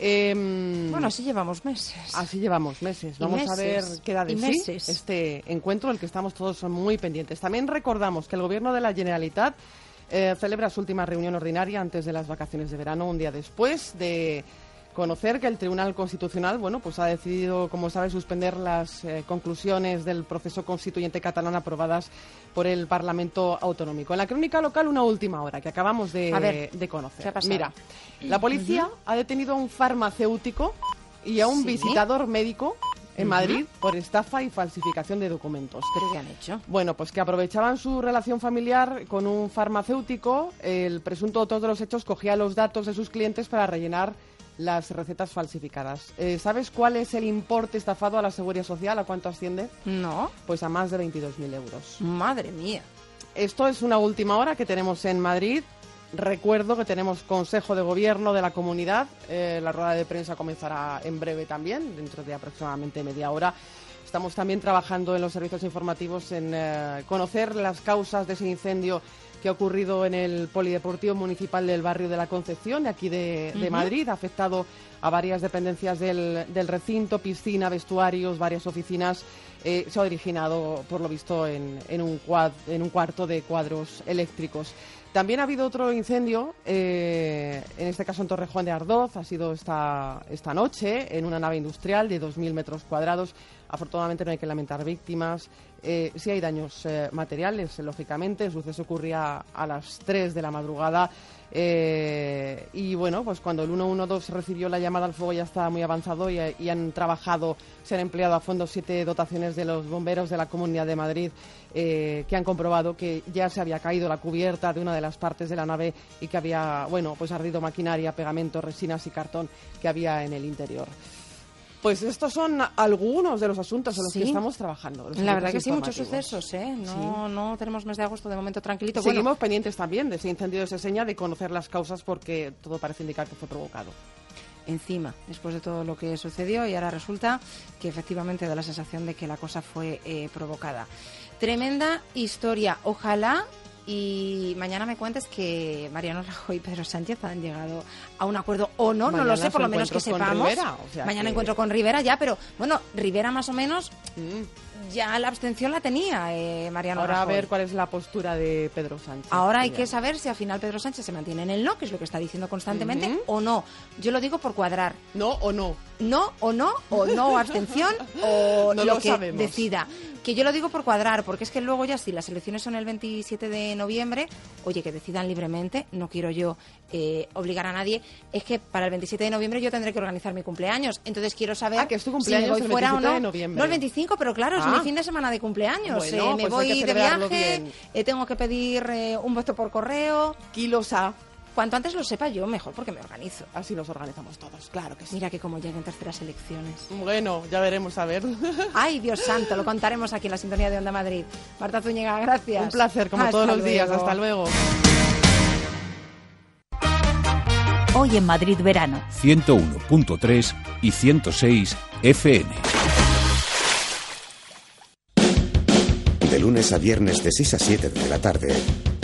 Eh, Bueno, así llevamos meses. Así llevamos meses. Y Vamos a ver meses, qué da de y sí meses. este encuentro, del que estamos todos muy pendientes. También recordamos que el Gobierno de la Generalitat eh, celebra su última reunión ordinaria antes de las vacaciones de verano, un día después de conocer que el Tribunal Constitucional, bueno, pues ha decidido, como sabe, suspender las eh, conclusiones del proceso constituyente catalán aprobadas por el Parlamento Autonómico. En la crónica local, una última hora que acabamos de, A ver, de conocer. ¿qué ha pasado? Mira, la policía Ujú. ha detenido a un farmacéutico y a un Sí. visitador médico en Madrid por estafa y falsificación de documentos. ¿Pero qué han hecho? Bueno, pues que aprovechaban su relación familiar con un farmacéutico. El presunto autor de los hechos cogía los datos de sus clientes para rellenar las recetas falsificadas. Eh, ¿Sabes cuál es el importe estafado a la Seguridad Social? ¿A cuánto asciende? No. Pues a más de veintidós mil euros. Madre mía. Esto es una última hora que tenemos en Madrid. Recuerdo que tenemos Consejo de Gobierno de la Comunidad. Eh, la rueda de prensa comenzará en breve también, dentro de aproximadamente media hora. Estamos también trabajando en los servicios informativos en eh, conocer las causas de ese incendio que ha ocurrido en el Polideportivo Municipal del barrio de la Concepción, de aquí de, de uh-huh. Madrid. Ha afectado a varias dependencias del, del recinto, piscina, vestuarios, varias oficinas. Eh, se ha originado, por lo visto, en, en, un cuad, en un cuarto de cuadros eléctricos. También ha habido otro incendio, eh, en este caso en Torrejón de Ardoz, ha sido esta, esta noche, en una nave industrial de dos mil metros cuadrados. Afortunadamente no hay que lamentar víctimas. Eh, sí hay daños eh, materiales, lógicamente. El suceso ocurría a las tres de la madrugada. Eh, y bueno, pues cuando el ciento doce recibió la llamada al fuego ya estaba muy avanzado y, y han trabajado, se han empleado a fondo siete dotaciones de los bomberos de la Comunidad de Madrid eh, que han comprobado que ya se había caído la cubierta de una de las partes de la nave y que había, bueno, pues ardido maquinaria, pegamento, resinas y cartón que había en el interior. Pues estos son algunos de los asuntos en los sí. que estamos trabajando. La verdad que sí, muchos sucesos, ¿eh? No, sí. no tenemos mes de agosto de momento tranquilito. Seguimos bueno. pendientes también de ese incendio de Seseña, de conocer las causas porque todo parece indicar que fue provocado. Encima, después de todo lo que sucedió, y ahora resulta que efectivamente da la sensación de que la cosa fue eh, provocada. Tremenda historia. Ojalá y mañana me cuentes que Mariano Rajoy y Pedro Sánchez han llegado a un acuerdo o no, mañana no lo sé, por lo menos que sepamos. Rivera, o sea mañana que... encuentro con Rivera ya, pero bueno, Rivera más o menos mm. ya la abstención la tenía eh, Mariano Ahora Rajoy. A ver cuál es la postura de Pedro Sánchez. Ahora hay que saber si al final Pedro Sánchez se mantiene en el no, que es lo que está diciendo constantemente, uh-huh. o no. Yo lo digo por cuadrar. No o no. No o no, o no o abstención, o no lo, lo que sabemos. decida. Que yo lo digo por cuadrar, porque es que luego ya si las elecciones son el veintisiete de noviembre, oye, que decidan libremente, no quiero yo eh, obligar a nadie, es que para el veintisiete de noviembre yo tendré que organizar mi cumpleaños, entonces quiero saber ah, que es tu cumpleaños si me voy fuera o no. De noviembre. No el veinticinco, pero claro, ah. es mi fin de semana de cumpleaños, bueno, eh, me pues voy de viaje, eh, tengo que pedir eh, un voto por correo. Kilos A. Cuanto antes lo sepa yo, mejor, porque me organizo. Así nos organizamos todos, claro que sí. Mira que como lleguen terceras elecciones. Bueno, ya veremos, a ver. Ay, Dios santo, lo contaremos aquí en la sintonía de Onda Madrid. Marta Zúñiga, gracias. Un placer, como Hasta todos los luego. días. Hasta luego. Hoy en Madrid Verano. ciento uno punto tres y ciento seis F M. De lunes a viernes de seis a siete de la tarde.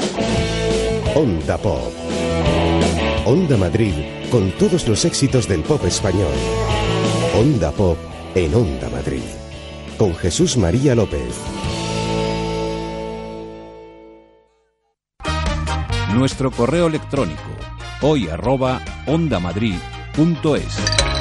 Onda Pop. Onda Madrid con todos los éxitos del pop español. Onda Pop en Onda Madrid. Con Jesús María López. Nuestro correo electrónico hoy arroba ondamadrid punto es.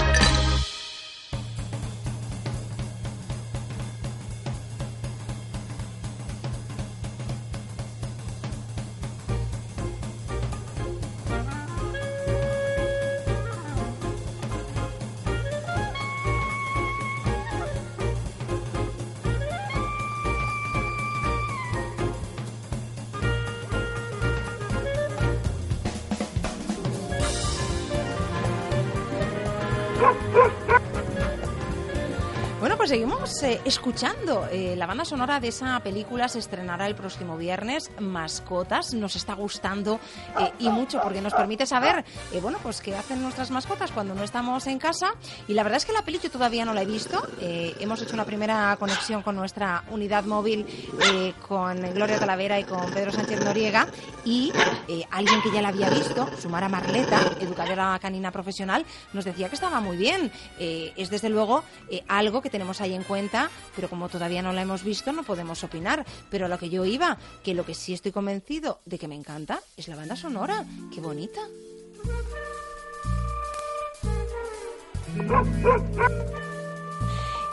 Seguimos eh, escuchando eh, la banda sonora de esa película. Se estrenará el próximo viernes, Mascotas. Nos está gustando eh, y mucho porque nos permite saber eh, bueno, pues qué hacen nuestras mascotas cuando no estamos en casa. Y la verdad es que la peli yo todavía no la he visto. Eh, hemos hecho una primera conexión con nuestra unidad móvil eh, con Gloria Talavera y con Pedro Sánchez Noriega, y eh, alguien que ya la había visto, Sumara Marleta, educadora canina profesional, nos decía que estaba muy bien. Eh, es desde luego eh, algo que tenemos ahí en cuenta, pero como todavía no la hemos visto no podemos opinar. Pero a lo que yo iba, que lo que sí estoy convencido de que me encanta es la banda sonora. ¡Qué bonita!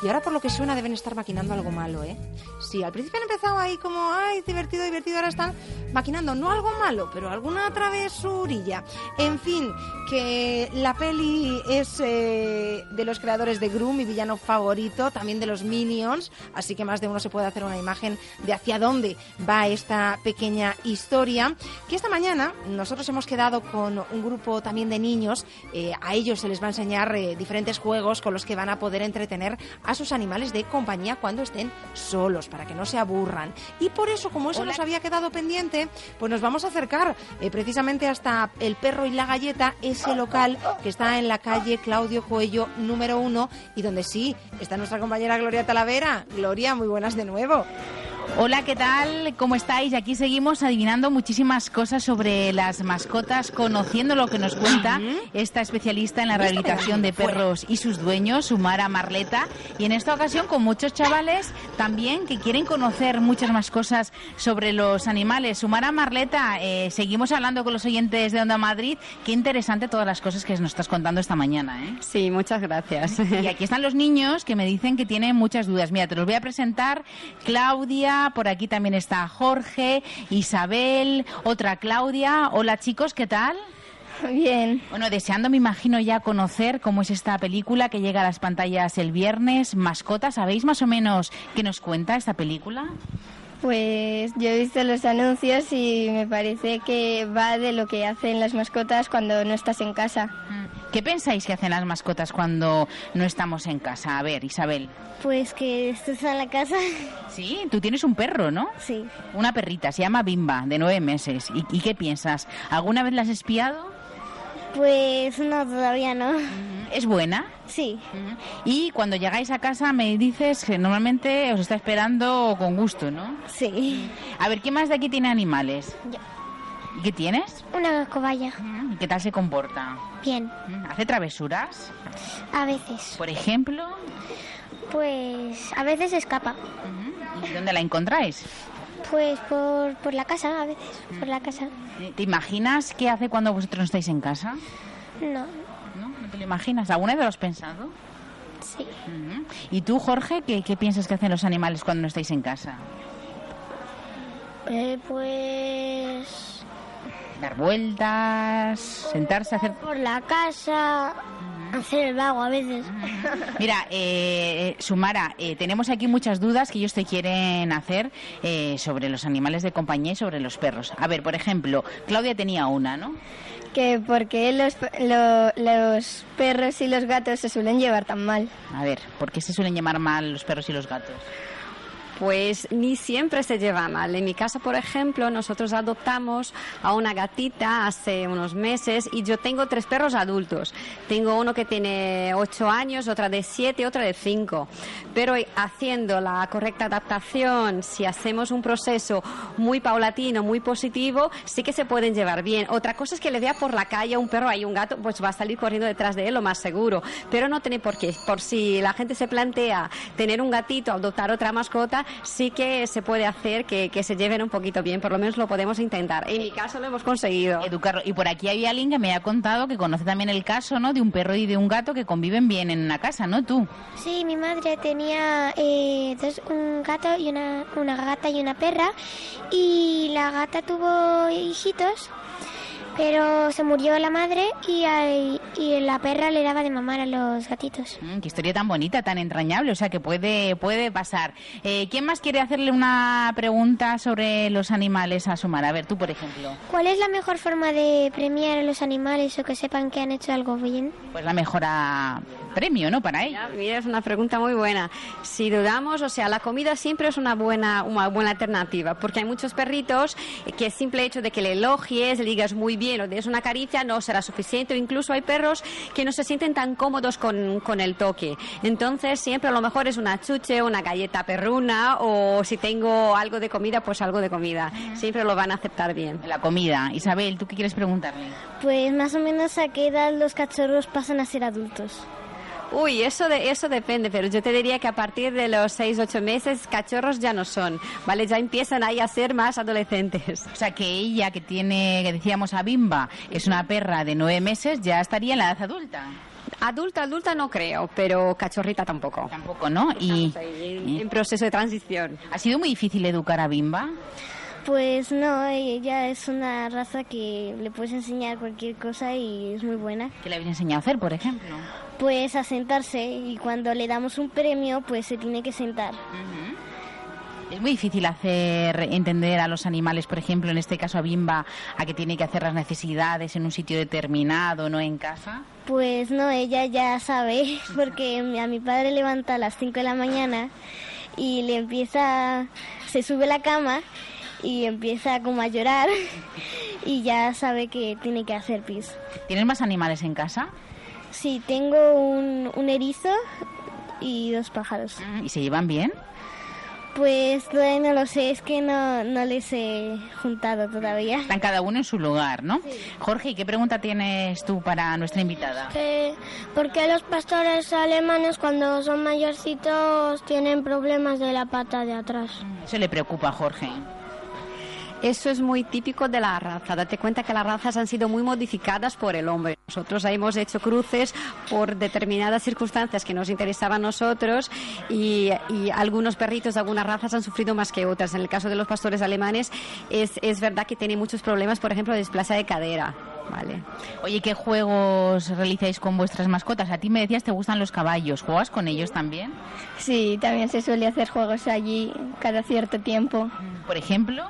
Y ahora por lo que suena deben estar maquinando algo malo, ¿eh? Sí, al principio han empezado ahí como, ay, divertido, divertido, ahora están maquinando, no algo malo, pero alguna travesurilla. En fin, que la peli es eh, de los creadores de Gru, mi villano favorito, también de los Minions, así que más de uno se puede hacer una imagen de hacia dónde va esta pequeña historia, que esta mañana nosotros hemos quedado con un grupo también de niños, eh, a ellos se les va a enseñar eh, diferentes juegos con los que van a poder entretener a sus animales de compañía cuando estén solos, para que no se aburran. Y por eso, como eso Hola. nos había quedado pendiente, pues nos vamos a acercar eh, precisamente hasta El Perro y la Galleta, ese local que está en la calle Claudio Coello número uno, y donde sí está nuestra compañera Gloria Talavera. Gloria, muy buenas de nuevo. Hola, ¿qué tal? ¿Cómo estáis? Aquí seguimos adivinando muchísimas cosas sobre las mascotas, conociendo lo que nos cuenta esta especialista en la rehabilitación de perros y sus dueños, Sumara Marleta, y en esta ocasión con muchos chavales también que quieren conocer muchas más cosas sobre los animales. Sumara Marleta, eh, seguimos hablando con los oyentes de Onda Madrid. Qué interesante todas las cosas que nos estás contando esta mañana, ¿eh? Sí, muchas gracias. Y aquí están los niños que me dicen que tienen muchas dudas. Mira, te los voy a presentar. Claudia, por aquí también está Jorge, Isabel, otra Claudia. Hola chicos, ¿qué tal? Bien. Bueno, deseando me imagino ya conocer cómo es esta película que llega a las pantallas el viernes. Mascotas, ¿sabéis más o menos qué nos cuenta esta película? Pues yo he visto los anuncios y me parece que va de lo que hacen las mascotas cuando no estás en casa. ¿Qué pensáis que hacen las mascotas cuando no estamos en casa? A ver, Isabel. Pues que estás en la casa. Sí, tú tienes un perro, ¿no? Sí. Una perrita, se llama Bimba, de nueve meses. ¿Y, y qué piensas? ¿Alguna vez la has espiado? Pues no, todavía no. ¿Es buena? Sí. Y cuando llegáis a casa me dices que normalmente os está esperando con gusto, ¿no? Sí. A ver, ¿quién más de aquí tiene animales? Yo. ¿Y qué tienes? Una cobaya. ¿Y qué tal se comporta? Bien. ¿Hace travesuras? A veces. ¿Por ejemplo? Pues a veces escapa. ¿Y dónde la encontráis? Pues por, por la casa, a veces, por la casa. ¿Te imaginas qué hace cuando vosotros no estáis en casa? No. ¿No? ¿No te lo imaginas? ¿Alguna vez lo has pensado? Sí. Uh-huh. ¿Y tú, Jorge, qué, qué piensas que hacen los animales cuando no estáis en casa? Eh, pues... Dar vueltas, sentarse, hacer... Por la casa... Hacer el vago a veces. Mira, eh, Sumara, eh, tenemos aquí muchas dudas que ellos te quieren hacer eh, sobre los animales de compañía y sobre los perros. A ver, por ejemplo, Claudia tenía una, ¿no? Que por qué los, lo, los perros y los gatos se suelen llevar tan mal. A ver, ¿por qué se suelen llevar mal los perros y los gatos? Pues ni siempre se lleva mal. En mi casa, por ejemplo, nosotros adoptamos a una gatita hace unos meses y yo tengo tres perros adultos. Tengo uno que tiene ocho años, otra de siete, otra de cinco. Pero haciendo la correcta adaptación, si hacemos un proceso muy paulatino, muy positivo, sí que se pueden llevar bien. Otra cosa es que le vea por la calle a un perro y un gato, pues va a salir corriendo detrás de él, lo más seguro. Pero no tiene por qué. Por si la gente se plantea tener un gatito, adoptar otra mascota, sí que se puede hacer que, que se lleven un poquito bien, por lo menos lo podemos intentar. En mi caso lo hemos conseguido. Educarlo. Y por aquí había alguien que me ha contado que conoce también el caso, ¿no?, de un perro y de un gato que conviven bien en una casa, ¿no? ¿Tú? Sí, mi madre tenía eh, dos, un gato y una, una gata y una perra, y la gata tuvo hijitos, pero se murió la madre y, y, y la perra le daba de mamar a los gatitos. Mm, qué historia tan bonita, tan entrañable, o sea que puede, puede pasar. Eh, ¿Quién más quiere hacerle una pregunta sobre los animales a Sumara? A ver, tú, por ejemplo. ¿Cuál es la mejor forma de premiar a los animales o que sepan que han hecho algo bien? Pues la mejor a... premio, ¿no?, para ellos. Mira, es una pregunta muy buena. Si dudamos, o sea, la comida siempre es una buena, una buena alternativa, porque hay muchos perritos que el simple hecho de que le elogies, le digas muy bien o des una caricia no será suficiente, o incluso hay perros que no se sienten tan cómodos con, con el toque. Entonces siempre a lo mejor es una chuche, una galleta perruna, o si tengo algo de comida, pues algo de comida. Siempre lo van a aceptar bien. La comida. Isabel, ¿tú qué quieres preguntarle? Pues más o menos a qué edad los cachorros pasan a ser adultos. Uy, eso de eso depende, pero yo te diría que a partir de los seis, ocho meses, cachorros ya no son, ¿vale? Ya empiezan ahí a ser más adolescentes. O sea, que ella, que tiene, que decíamos a Bimba, es una perra de nueve meses, ya estaría en la edad adulta. Adulta, adulta no creo, pero cachorrita tampoco. Tampoco, ¿no? Y en, en proceso de transición. ¿Ha sido muy difícil educar a Bimba? Pues no, ella es una raza que le puedes enseñar cualquier cosa y es muy buena. ¿Qué le habéis enseñado a hacer, por ejemplo? Pues a sentarse, y cuando le damos un premio, pues se tiene que sentar. Uh-huh. Es muy difícil hacer entender a los animales, por ejemplo, en este caso a Bimba, a que tiene que hacer las necesidades en un sitio determinado, no en casa. Pues no, ella ya sabe, porque a mi padre levanta a las cinco de la mañana y le empieza, se sube a la cama y empieza como a llorar y ya sabe que tiene que hacer pis. ¿Tienes más animales en casa? Sí, tengo un, un erizo y dos pájaros. ¿Y se llevan bien? Pues todavía no lo sé, es que no, no les he juntado todavía. Están cada uno en su lugar, ¿no? Sí. Jorge, ¿qué pregunta tienes tú para nuestra invitada? Que, ¿por qué los pastores alemanes cuando son mayorcitos tienen problemas de la pata de atrás? Eso le preocupa a Jorge. Eso es muy típico de la raza. Date cuenta que las razas han sido muy modificadas por el hombre. Nosotros hemos hecho cruces por determinadas circunstancias que nos interesaban a nosotros y, y algunos perritos de algunas razas han sufrido más que otras. En el caso de los pastores alemanes es, es verdad que tienen muchos problemas, por ejemplo, de displasia de cadera. Vale. Oye, ¿qué juegos realizáis con vuestras mascotas? A ti me decías te gustan los caballos. ¿Juegas con ellos también? Sí, también se suele hacer juegos allí cada cierto tiempo. ¿Por ejemplo?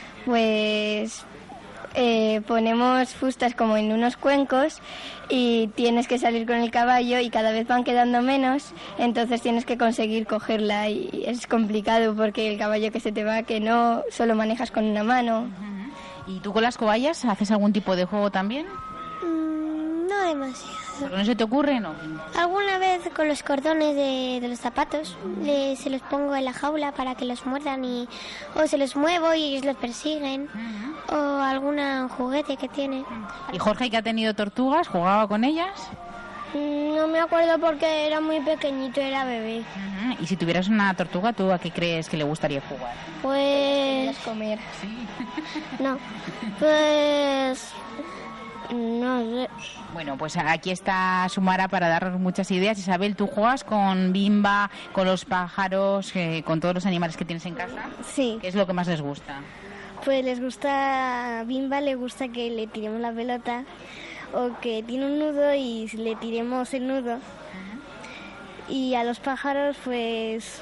Pues eh, ponemos fustas como en unos cuencos y tienes que salir con el caballo y cada vez van quedando menos, entonces tienes que conseguir cogerla y es complicado porque el caballo que se te va, que no solo manejas con una mano. Uh-huh. ¿Y tú con las cobayas haces algún tipo de juego también? Mm, no demasiado. ¿Pero no se te ocurre, no? Alguna vez con los cordones de, de los zapatos le, se los pongo en la jaula para que los muerdan y o se los muevo y ellos los persiguen. Uh-huh. O algún juguete que tiene. ¿Y Jorge, que ha tenido tortugas, jugaba con ellas? Mm, no me acuerdo porque era muy pequeñito, era bebé. Uh-huh. ¿Y si tuvieras una tortuga, tú a qué crees que le gustaría jugar? Pues... comer. Sí. No, pues... No sé. Bueno, pues aquí está Sumara para darnos muchas ideas. Isabel, ¿tú juegas con Bimba, con los pájaros, eh, con todos los animales que tienes en casa? Sí. ¿Qué es lo que más les gusta? Pues les gusta, a Bimba le gusta que le tiremos la pelota o que tiene un nudo y le tiremos el nudo. Uh-huh. Y a los pájaros, pues...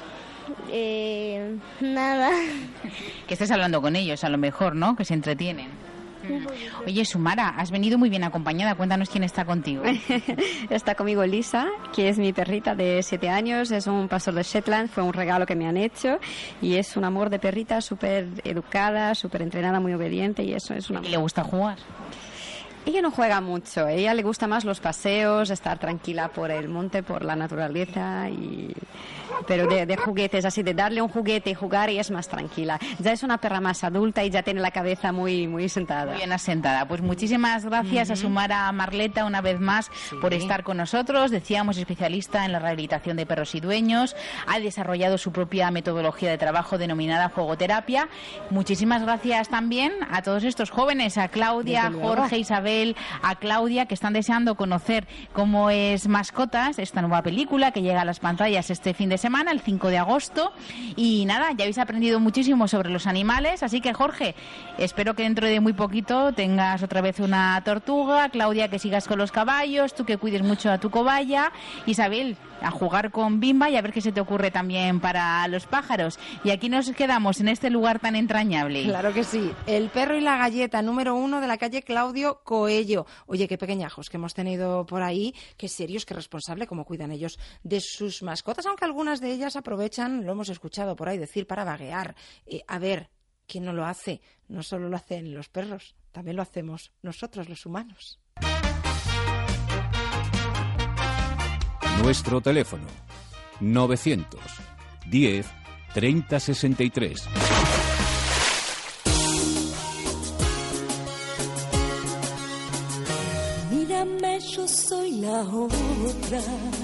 Eh, nada. Que estés hablando con ellos, a lo mejor, ¿no? Que se entretienen. Oye, Sumara, has venido muy bien acompañada. Cuéntanos quién está contigo. Está conmigo Lisa, que es mi perrita de siete años. Es un pastor de Shetland. Fue un regalo que me han hecho. Y es un amor de perrita, súper educada, súper entrenada, muy obediente. Y eso es una... ¿Y le gusta jugar? Ella no juega mucho. A ella le gusta más los paseos, estar tranquila por el monte, por la naturaleza y... Pero de, de juguetes, así de darle un juguete y jugar, y es más tranquila. Ya es una perra más adulta y ya tiene la cabeza muy muy sentada. Muy bien asentada. Pues muchísimas gracias uh-huh. a Sumara Marleta una vez más sí. por estar con nosotros. Decíamos, especialista en la rehabilitación de perros y dueños. Ha desarrollado su propia metodología de trabajo denominada juegoterapia. Muchísimas gracias también a todos estos jóvenes, a Claudia, Jorge, Isabel, a Claudia, que están deseando conocer cómo es Mascotas, esta nueva película que llega a las pantallas este fin de semana, el cinco de agosto. Y nada, ya habéis aprendido muchísimo sobre los animales, así que Jorge, espero que dentro de muy poquito tengas otra vez una tortuga, Claudia, que sigas con los caballos, tú que cuides mucho a tu cobaya, Isabel, a jugar con Bimba y a ver qué se te ocurre también para los pájaros. Y aquí nos quedamos en este lugar tan entrañable. Claro que sí, el perro y la galleta, número uno de la calle Claudio Coello. Oye, qué pequeñajos que hemos tenido por ahí, qué serios, qué responsable, cómo cuidan ellos de sus mascotas, aunque algunas de ellas aprovechan, lo hemos escuchado por ahí decir, para vaguear. Eh, a ver, ¿quién no lo hace? No solo lo hacen los perros, también lo hacemos nosotros, los humanos. Nuestro teléfono novecientos diez treinta sesenta y tres. Mírame, yo soy la otra,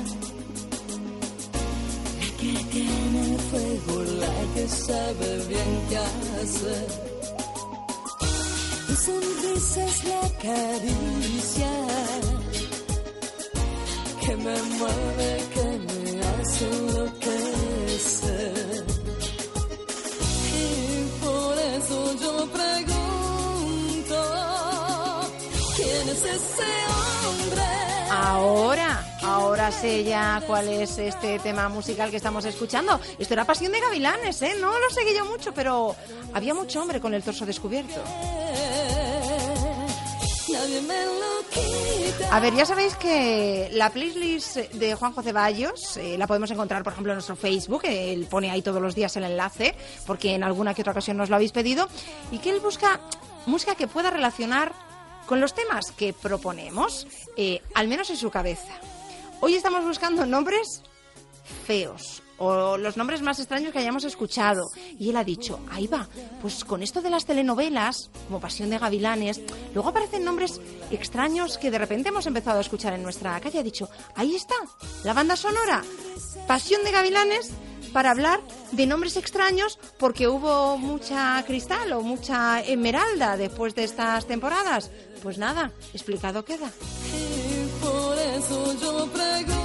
la que tiene fuego, la que sabe bien qué hacer. Tu sonrisa es la caricia que me mueve, que me hace enloquecer. Y por eso yo pregunto, ¿quién es ese hombre? Ahora, ahora sé ya cuál es este tema musical que estamos escuchando. Esto era Pasión de Gavilanes, ¿eh? No lo seguí yo mucho, pero había mucho hombre con el torso descubierto. Nadie me lo quita. A ver, ya sabéis que la playlist de Juanjo Ceballos eh, la podemos encontrar, por ejemplo, en nuestro Facebook. Él pone ahí todos los días el enlace, porque en alguna que otra ocasión nos lo habéis pedido. Y que él busca música que pueda relacionar con los temas que proponemos, eh, al menos en su cabeza. Hoy estamos buscando nombres feos o los nombres más extraños que hayamos escuchado. Y él ha dicho, ahí va, pues con esto de las telenovelas, como Pasión de Gavilanes, luego aparecen nombres extraños que de repente hemos empezado a escuchar en nuestra calle. Ha dicho, ahí está, la banda sonora, Pasión de Gavilanes, para hablar de nombres extraños, porque hubo mucha Cristal o mucha Esmeralda después de estas temporadas. Pues nada, explicado queda. Y por eso yo pregunto,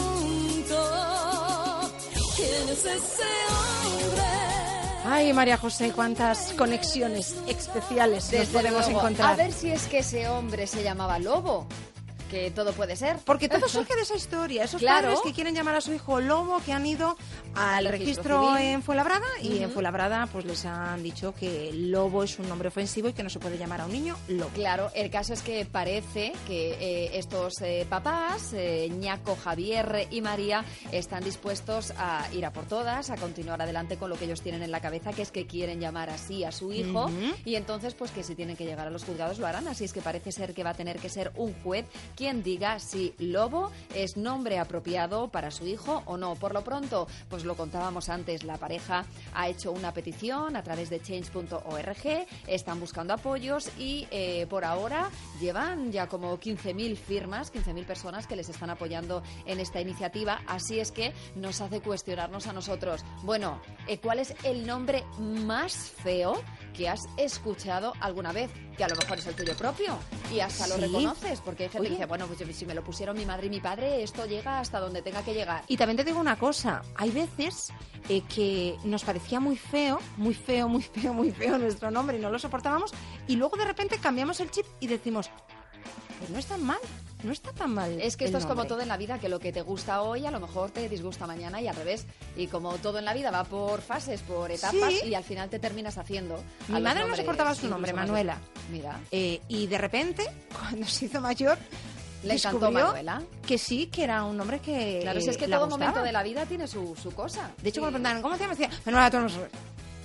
¿quién es ese hombre? Ay, María José, cuántas conexiones especiales nos Desde podemos luego. encontrar. A ver si es que ese hombre se llamaba Lobo, que todo puede ser. Porque todo surge de esa historia. Esos Claro. padres que quieren llamar a su hijo Lobo, que han ido al Registro registro civil. en Fuenlabrada, y Ujú. en Fuenlabrada pues les han dicho que Lobo es un nombre ofensivo y que no se puede llamar a un niño Lobo. Claro, el caso es que parece que eh, estos eh, papás, eh, Ñaco, Javier y María, están dispuestos a ir a por todas, a continuar adelante con lo que ellos tienen en la cabeza, que es que quieren llamar así a su hijo, Ujú. y entonces pues que si tienen que llegar a los juzgados lo harán. Así es que parece ser que va a tener que ser un juez quien diga si Lobo es nombre apropiado para su hijo o no. Por lo pronto, pues lo contábamos antes, la pareja ha hecho una petición a través de change punto org, están buscando apoyos y eh, por ahora llevan ya como quince mil firmas, quince mil personas que les están apoyando en esta iniciativa. Así es que nos hace cuestionarnos a nosotros, bueno, eh, ¿cuál es el nombre más feo que has escuchado alguna vez? Que a lo mejor es el tuyo propio y hasta lo Sí. reconoces, porque hay gente que Oye. dice, bueno, pues si me lo pusieron mi madre y mi padre, esto llega hasta donde tenga que llegar. Y también te digo una cosa, hay veces eh, que nos parecía muy feo, muy feo, muy feo, muy feo nuestro nombre y no lo soportábamos, y luego de repente cambiamos el chip y decimos, pues no es tan mal, no está tan mal. Es que el esto es como nombre. todo en la vida, que lo que te gusta hoy a lo mejor te disgusta mañana y al revés. Y como todo en la vida va por fases, por etapas, Sí. y al final te terminas haciendo. a Mi los madre no nombres soportaba su incluso nombre, más Manuela. de- Mira, Eh, y de repente, cuando se hizo mayor, le encantó descubrió Manuela. que sí, que era un nombre que Claro, si es que le todo gustaba. momento de la vida tiene su, su cosa. De hecho, Sí. cuando me preguntaban, ¿cómo te llamas? Decía, Manuela Tornos Rodríguez.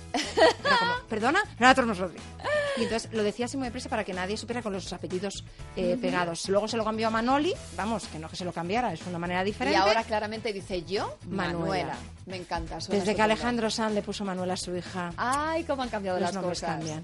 Era como, ¿perdona? Manuela Tornos Rodríguez. Y entonces lo decía así muy deprisa para que nadie supiera con los apellidos eh, Ujú. pegados. Luego se lo cambió a Manoli, vamos, que no que se lo cambiara, es una manera diferente. Y ahora claramente dice yo, Manuela. Manuela. Me encanta. suena Desde que estupendo. Alejandro Sanz le puso Manuela a su hija. Ay, cómo han cambiado Los las nombres cosas. cambian.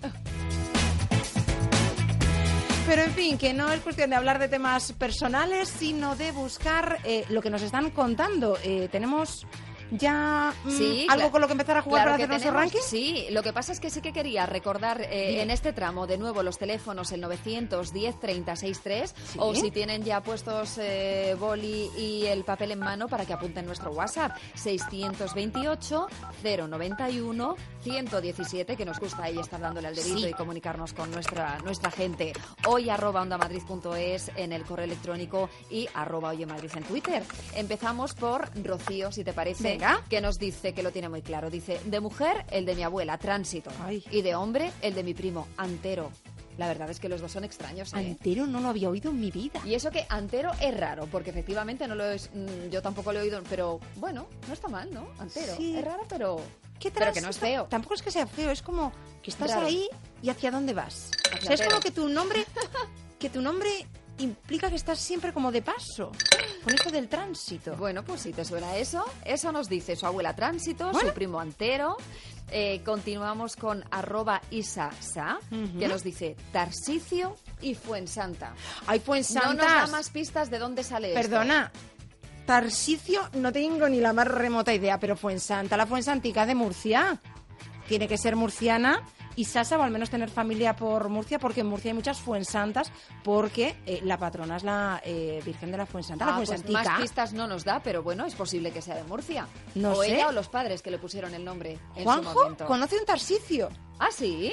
Pero en fin, que no es cuestión de hablar de temas personales, sino de buscar eh, lo que nos están contando. Eh, tenemos ya mm, Sí, algo cla- con lo que empezar a jugar claro para que hacer nuestro tenemos, ranking. Sí, lo que pasa es que sí que quería recordar eh, Dime. en este tramo de nuevo los teléfonos, el novecientos diez treinta sesenta y tres, Sí. o si tienen ya puestos eh, boli y el papel en mano para que apunten nuestro WhatsApp, seiscientos veintiocho cero noventa y uno ciento diecisiete, que nos gusta ahí estar dándole al dedito Sí. y comunicarnos con nuestra nuestra gente. Hoy arroba ondamadrid punto es en el correo electrónico y arroba oyemadrid en Twitter. Empezamos por Rocío, si te parece, Venga. que nos dice que lo tiene muy claro. Dice, de mujer, el de mi abuela, Tránsito. Y de hombre, el de mi primo, Antero. La verdad es que los dos son extraños, ¿eh? Antero no lo había oído en mi vida. Y eso que Antero es raro, porque efectivamente no lo es, mm, yo tampoco lo he oído, pero bueno, no está mal, ¿no? Antero. Sí. Es raro, pero, ¿Qué pero que no es tránsito? feo. Tampoco es que sea feo, es como que estás Raro. ahí y hacia dónde vas. Hacia O sea, es como Antero. que tu nombre, que tu nombre implica que estás siempre como de paso, con eso del tránsito. Bueno, pues si te suena eso, eso nos dice su abuela Tránsito, Bueno. su primo Antero. Eh, continuamos con arroba isasa, Ujú. que nos dice Tarsicio y Fuensanta. Ay, Fuensantas. No nos da más pistas de dónde sale esto. Perdona, Tarsicio no tengo ni la más remota idea, pero Fuensanta, la Fuensantica de Murcia. Tiene que ser murciana y Sasa, o al menos tener familia por Murcia, porque en Murcia hay muchas Fuensantas, porque eh, la patrona es la eh, Virgen de la Fuensanta, Ah, la pues Fuensantica. más pistas no nos da, pero bueno, es posible que sea de Murcia. No o sé. ella o los padres que le pusieron el nombre en su Juanjo momento. conoce un Tarsicio. ¿Ah, sí?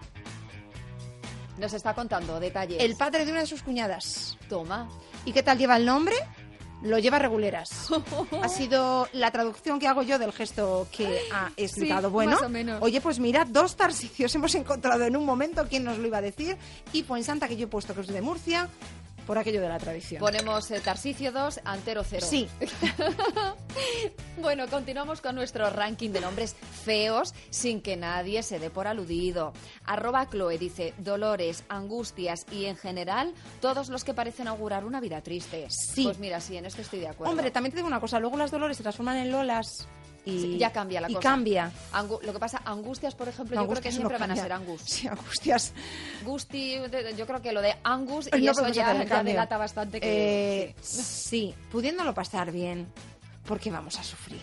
Nos está contando detalles. El padre de una de sus cuñadas. Toma. ¿Y qué tal lleva el nombre? Lo lleva reguleras. Ha sido la traducción que hago yo del gesto que ha explicado. Sí, bueno, más o menos. Oye, pues mira, dos tarsicios hemos encontrado en un momento. ¿Quién nos lo iba a decir? Y Fuensanta, que yo he puesto que es de Murcia, por aquello de la tradición. Ponemos eh, Tarsicio dos, Antero cero. Sí. Bueno, continuamos con nuestro ranking de nombres feos sin que nadie se dé por aludido. Arroba Chloe dice, dolores, angustias y en general todos los que parecen augurar una vida triste. Sí. Pues mira, sí, en esto estoy de acuerdo. Hombre, también te digo una cosa, luego las dolores se transforman en lolas y Sí, ya cambia la y cosa. cambia. Angu- lo que pasa, angustias, por ejemplo, No, yo creo que angustias siempre no van a cambia. ser angus. Sí, angustias. Gusti, de- yo creo que lo de angus Ay, y no eso podemos ya, hacerle ya cambio. delata bastante que... Eh, sí, pudiéndolo pasar bien, porque vamos a sufrir.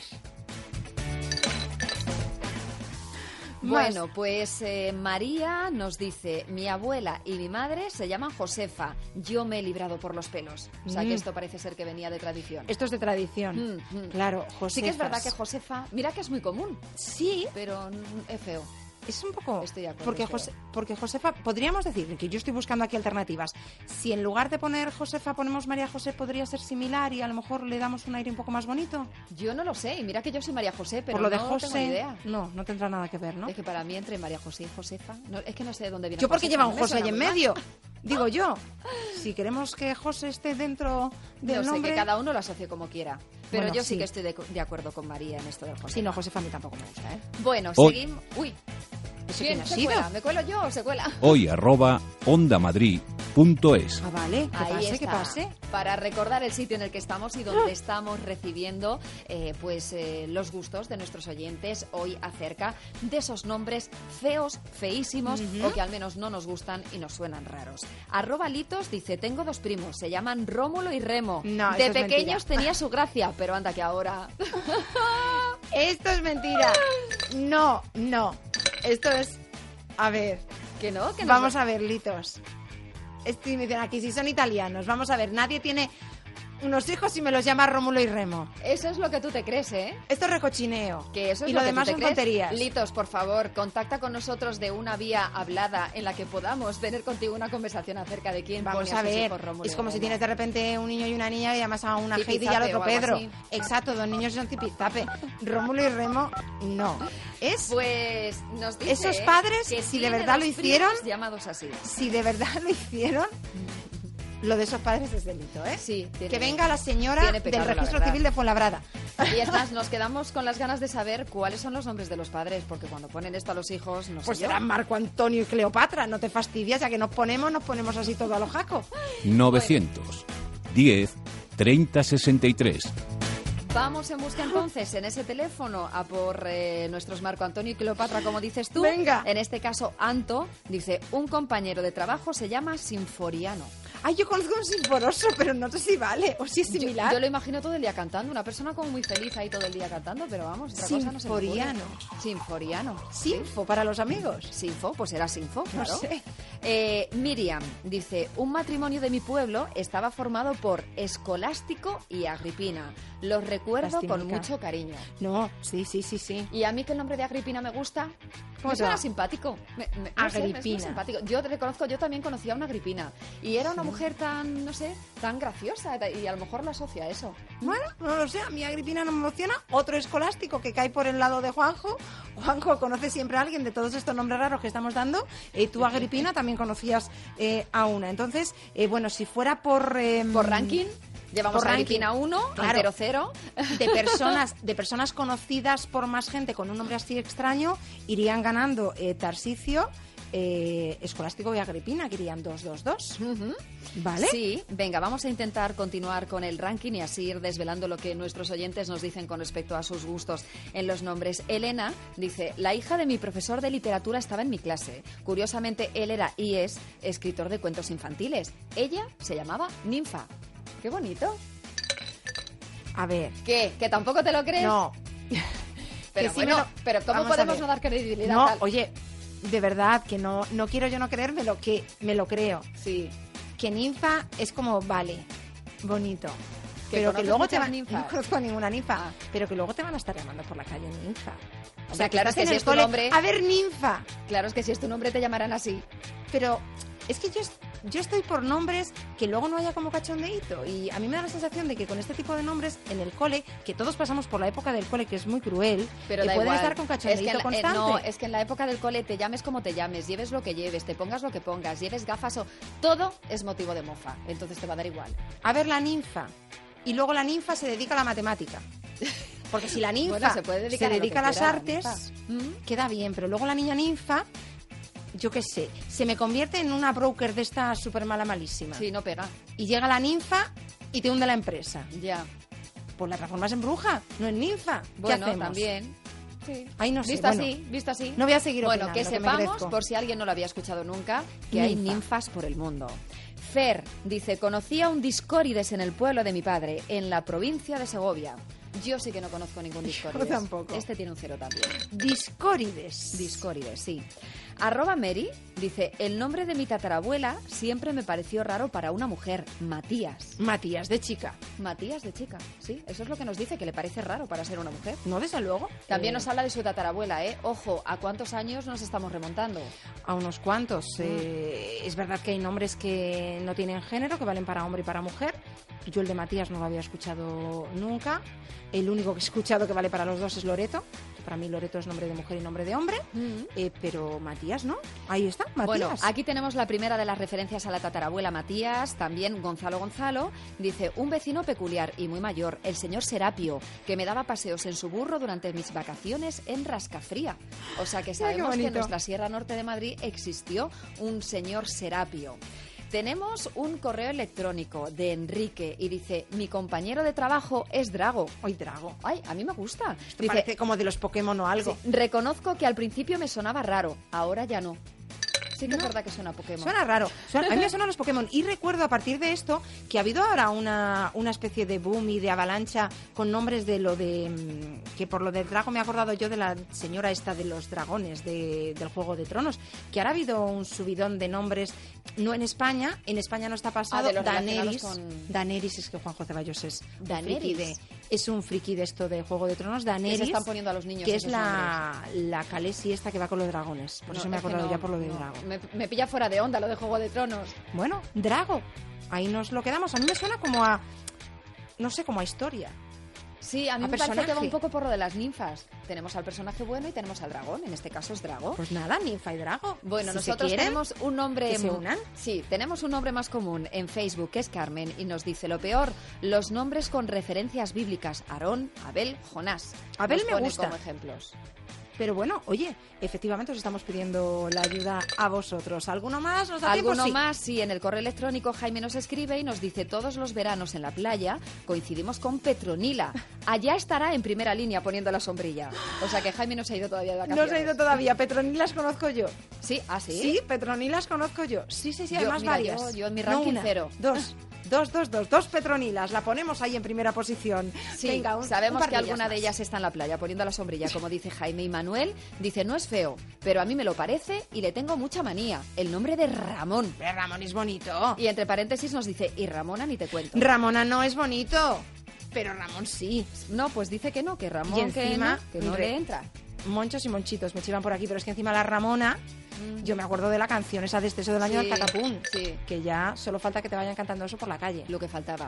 Bueno, pues eh, María nos dice, mi abuela y mi madre se llaman Josefa, yo me he librado por los pelos. O sea Mm. que esto parece ser que venía de tradición. Esto es de tradición. Mm, mm. Claro, Josefas. Sí que es verdad que Josefa, mira que es muy común. Sí. Pero mm, es feo. Es un poco... Estoy de acuerdo. Porque, es feo. Jose- porque Josefa, podríamos decir, que yo estoy buscando aquí alternativas, si en lugar de poner Josefa ponemos María José, podría ser similar y a lo mejor le damos un aire un poco más bonito. Yo no lo sé, y mira que yo soy María José, pero Por lo de no José, tengo ni idea. no, no tendrá nada que ver, ¿no? Es que para mí entre María José y Josefa, no, es que no sé de dónde viene Yo porque Josefa, lleva no un me José suena ahí en muy mal. medio, digo yo. Si queremos que José esté dentro del No sé, nombre... que cada uno lo asocie como quiera. Pero Bueno, yo sí sí. que estoy de, de acuerdo con María en esto del José. Sí, no, Josefa a mí tampoco me gusta, ¿eh? Bueno, Hoy- seguimos... Uy, ¿Eso ¿quién quién ha se sido? cuela? ¿Me cuelo yo o se cuela? Hoy arroba ondamadrid.es. Ah, vale, que Ahí pase, está, que pase. para recordar el sitio en el que estamos y donde estamos recibiendo eh, pues eh, los gustos de nuestros oyentes hoy acerca de esos nombres feos, feísimos Ujú. o que al menos no nos gustan y nos suenan raros. Arroba Litos dice, tengo dos primos, se llaman Rómulo y Remo. No, de eso es pequeños mentira. tenía su gracia, pero anda que ahora... Esto es mentira. No, no. Esto es... A ver, Que no, que no. vamos a ver, Litos. Estoy me dicen aquí, si son italianos, vamos a ver, nadie tiene unos hijos y me los llama Rómulo y Remo. Eso es lo que tú te crees, ¿eh? Esto es recochineo. Que eso es y lo, lo que demás tú te son crees. tonterías. Litos, por favor, contacta con nosotros de una vía hablada en la que podamos tener contigo una conversación acerca de quién Vamos pone a sus ver, hijos Rómulo es y como si Remo. tienes de repente un niño y una niña y llamas a una Tipizape Heidi y al otro o algo Pedro. así. Exacto, dos niños son tipizape. Rómulo y Remo, no. Es... Pues nos dice Esos padres, que si de tiene verdad dos lo hicieron- primos llamados así. Si de verdad lo hicieron, lo de esos padres es delito, ¿eh? Sí, tiene- Que venga la señora tiene del pecado, la registro verdad. civil de Fuenlabrada. Y es más, nos quedamos con las ganas de saber cuáles son los nombres de los padres, porque cuando ponen esto a los hijos, no Pues sé yo. serán Marco Antonio y Cleopatra, no te fastidias, ya que nos ponemos, nos ponemos así todo a lo jaco. novecientos diez treinta sesenta y tres. Vamos en busca entonces en ese teléfono a por eh, nuestros Marco Antonio y Cleopatra, como dices tú. Venga. En este caso, Anto dice, un compañero de trabajo se llama Sinforiano. Ay, yo conozco un sinforoso, pero no sé si vale o si es Yo, similar. yo lo imagino todo el día cantando, una persona como muy feliz ahí todo el día cantando, pero vamos, otra cosa no se me ocurre. Sinforiano. Sinforiano. Sinfo para los amigos. Sinfo, pues era Sinfo, No claro. sé. Eh, Miriam dice, un matrimonio de mi pueblo estaba formado por Escolástico y Agripina. Los recuerdo con Lastimica. mucho cariño. No, sí, sí, sí, sí. Y a mí que el nombre de Agripina me gusta, ¿Cómo me te suena va? simpático. Me, me- no sé, me suena Agripina. simpático. Yo te reconozco, yo también conocía a una Agripina. Y era una mujer tan, no sé, tan graciosa. Y a lo mejor lo asocia a eso. Bueno, no lo sé, a mí Agripina no me emociona. Otro escolástico que cae por el lado de Juanjo. Juanjo conoce siempre a alguien de todos estos nombres raros que estamos dando. Eh, tú, Agripina, también conocías eh, a una. Entonces, eh, bueno, si fuera por... eh, Por ranking, llevamos por a ranking. Agripina uno, Claro. Antero cero. de personas de personas conocidas por más gente con un nombre así extraño, irían ganando eh, Tarsicio, eh, Escolástico y Agripina, que irían dos, dos, dos. ¿Vale? Sí, venga, vamos a intentar continuar con el ranking y así ir desvelando lo que nuestros oyentes nos dicen con respecto a sus gustos en los nombres. Elena dice, la hija de mi profesor de literatura estaba en mi clase. Curiosamente, él era y es escritor de cuentos infantiles. Ella se llamaba Ninfa. ¡Qué bonito! A ver. ¿Qué? ¿Que tampoco te lo crees? No. Pero Que sí bueno, me lo- pero ¿cómo Vamos a podemos ver. no dar credibilidad? No, tal? oye, de verdad, que no, no quiero yo no creérmelo, que me lo creo. Sí. Que ninfa es como, vale, bonito. ¿Que Pero que conoces luego te muchas van, ninfas? no conozco a ninguna ninfa, ah. pero que luego te van a estar llamando por la calle ninfa. O sea, claro, es que estás si en es el tu cole, nombre... A ver, ninfa. Claro, es que si es tu nombre te llamarán así. Pero es que yo, yo estoy por nombres que luego no haya como cachondeíto. Y a mí me da la sensación de que con este tipo de nombres en el cole, que todos pasamos por la época del cole, que es muy cruel, Pero que da pueden igual. estar con Es que cachondeíto en la- eh, constante. no, es que en la época del cole te llames como te llames, lleves lo que lleves, te pongas lo que pongas, lleves gafas o... Todo es motivo de mofa, entonces te va a dar igual. A ver, la ninfa. Y luego la ninfa se dedica a la matemática. Porque si la ninfa Bueno, se puede dedicar a lo dedica a que las quiera, la artes, queda bien. Pero luego la niña ninfa, yo qué sé, se me convierte en una broker de esta súper mala malísima. Sí, no pega. Y llega la ninfa y te hunde la empresa. Ya. Pues la transformas en bruja, no en ninfa. ¿Qué Bueno, hacemos? también. Sí. Ahí no sé. Visto bueno. así, visto así. No voy a seguir Bueno, opinando, que que me sepamos, crezco. por si alguien no lo había escuchado nunca, que hay Ninfa. ninfas por el mundo. Fer dice, conocí a un discórides en el pueblo de mi padre, en la provincia de Segovia. Yo sí que no conozco ningún discórides. Yo tampoco. Este tiene un cero también. Discórides. Discórides, sí. Arroba Mary dice, el nombre de mi tatarabuela siempre me pareció raro para una mujer, Matías. Matías de chica. Matías de chica, sí. Eso es lo que nos dice, que le parece raro para ser una mujer. No, desde luego. También Eh, nos habla de su tatarabuela, ¿eh? Ojo, ¿a cuántos años nos estamos remontando? A unos cuantos. Eh, es verdad que hay nombres que no tienen género, que valen para hombre y para mujer. Yo el de Matías no lo había escuchado nunca. El único que he escuchado que vale para los dos es Loreto. Para mí Loreto es nombre de mujer y nombre de hombre. Eh, pero Matías no. Ahí está, Matías. Bueno, aquí tenemos la primera de las referencias a la tatarabuela Matías, también Gonzalo Gonzalo, dice, un vecino peculiar y muy mayor, el señor Serapio, que me daba paseos en su burro durante mis vacaciones en Rascafría. O sea que Ay, qué sabemos que en bonito. nuestra Sierra Norte de Madrid existió un señor Serapio. Tenemos un correo electrónico de Enrique y dice, mi compañero de trabajo es Drago. Ay, Drago. Ay, a mí me gusta. Esto parece como de los Pokémon o algo. Sí, reconozco que al principio me sonaba raro, ahora ya no. Sí que No. es verdad que suena Pokémon. Suena raro. Suena- a mí me suenan los Pokémon. Y recuerdo a partir de esto que ha habido ahora una, una especie de boom y de avalancha con nombres de lo de... mm, que por lo del drago me he acordado yo de la señora esta de los dragones de- del Juego de Tronos. Que ahora ha habido un subidón de nombres, no en España, en España no está pasado. Ah, de los Daenerys. relacionados con- Daenerys, es que Juan José Ceballos es un Daenerys. friki de, es un friki de esto de Juego de Tronos. Daenerys, Que se están poniendo a los niños que es esos la, la Khaleesi esta que va con los dragones. Por No, eso me he es que acordado no, ya por lo de no. drago. Me, me pilla fuera de onda lo de Juego de Tronos. Bueno, Drago. Ahí nos lo quedamos. A mí me suena como a... No sé, como a historia. Sí, a mí A me parece que va personaje. un poco por lo de las ninfas. Tenemos al personaje bueno y tenemos al dragón. En este caso es Drago. Pues nada, ninfa y drago. Bueno, Si se nosotros quieren, tenemos un nombre... que se unan. Sí, tenemos un nombre más común en Facebook, que es Carmen, y nos dice lo peor, los nombres con referencias bíblicas. Aarón, Abel, Jonás. Abel Nos me pone gusta. como ejemplos. Pero bueno, oye, efectivamente os estamos pidiendo la ayuda a vosotros. ¿Alguno más? ¿Nos da tiempo? Alguno Sí. más, sí, en el correo electrónico Jaime nos escribe y nos dice, todos los veranos en la playa coincidimos con Petronila. Allá estará en primera línea poniendo la sombrilla. O sea que Jaime no se ha ido todavía de No vacaciones. se ha ido todavía. Petronilas conozco yo. Sí, ¿ah, sí? Sí, Petronilas conozco yo. Sí, sí, sí, Yo, además mira, varias. yo- yo en mi No ranking una, cero. Dos. Dos, dos, dos, dos Petronilas. La ponemos ahí en primera posición. Sí, Venga, un- sabemos un par que alguna más. de ellas está en la playa poniendo la sombrilla, como dice Jaime. Y Manuel dice, no es feo, pero a mí me lo parece y le tengo mucha manía. El nombre de Ramón. Pero Ramón es bonito. Y entre paréntesis nos dice, y Ramona ni te cuento. Ramona no es bonito, pero Ramón sí. No, pues dice que no, que Ramón Y encima, que no, que no re- le entra. Monchos y monchitos me chivan por aquí, pero es que encima la Ramona, yo me acuerdo de la canción esa de este eso del año Sí, del Zacapún, sí. que ya solo falta que te vayan cantando eso por la calle. Lo que faltaba.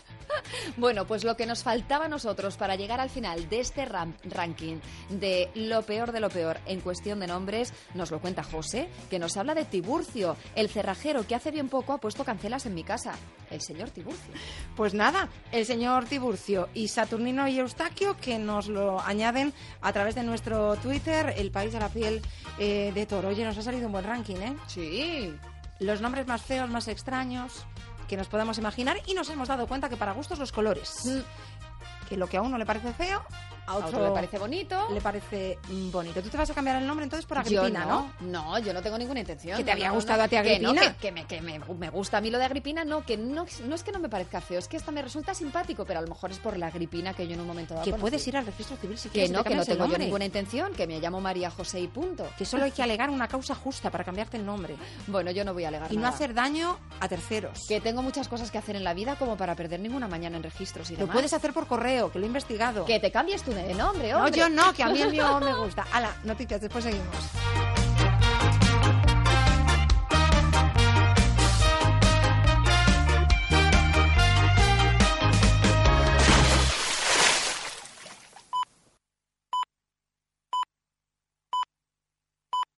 Bueno, pues lo que nos faltaba a nosotros para llegar al final de este ram- ranking de lo peor de lo peor en cuestión de nombres, nos lo cuenta José, que nos habla de Tiburcio, el cerrajero que hace bien poco ha puesto cancelas en mi casa. El señor Tiburcio. Pues nada, el señor Tiburcio y Saturnino y Eustaquio que nos lo añaden a través de nuestro Twitter, El País de la Piel eh, de Toro. Oye, nos ha salido un buen ranking, ¿eh? Sí. Los nombres más feos, más extraños que nos podemos imaginar y nos hemos dado cuenta que para gustos los colores. Que lo que a uno le parece feo, a a otro, otro le parece bonito. Le parece mm, bonito. ¿Tú te vas a cambiar el nombre entonces por Yo Agripina, no? no? No, yo no tengo ninguna intención. ¿Que te No, había no, gustado no. a ti Que no, Agripina? que, que me, que me, me gusta a mí lo de Agripina, no, que no, no es que no me parezca feo, es que hasta me resulta simpático, pero a lo mejor es por la Agripina que yo en un momento dado Que conocí. puedes ir al registro civil si Que quieres. no, te que no cambias el tengo yo nombre. ninguna intención, que me llamo María José y punto. Que solo hay que alegar una causa justa para cambiarte el nombre. Bueno, yo no voy a alegar Y no nada. hacer daño a terceros. Que tengo muchas cosas que hacer en la vida como para perder ninguna mañana en registros y Lo demás. puedes hacer por correo, que lo he investigado. Que te cambies tú de nombre, No, hombre. yo no, que a mí el mío me gusta. Hala, noticias, después seguimos.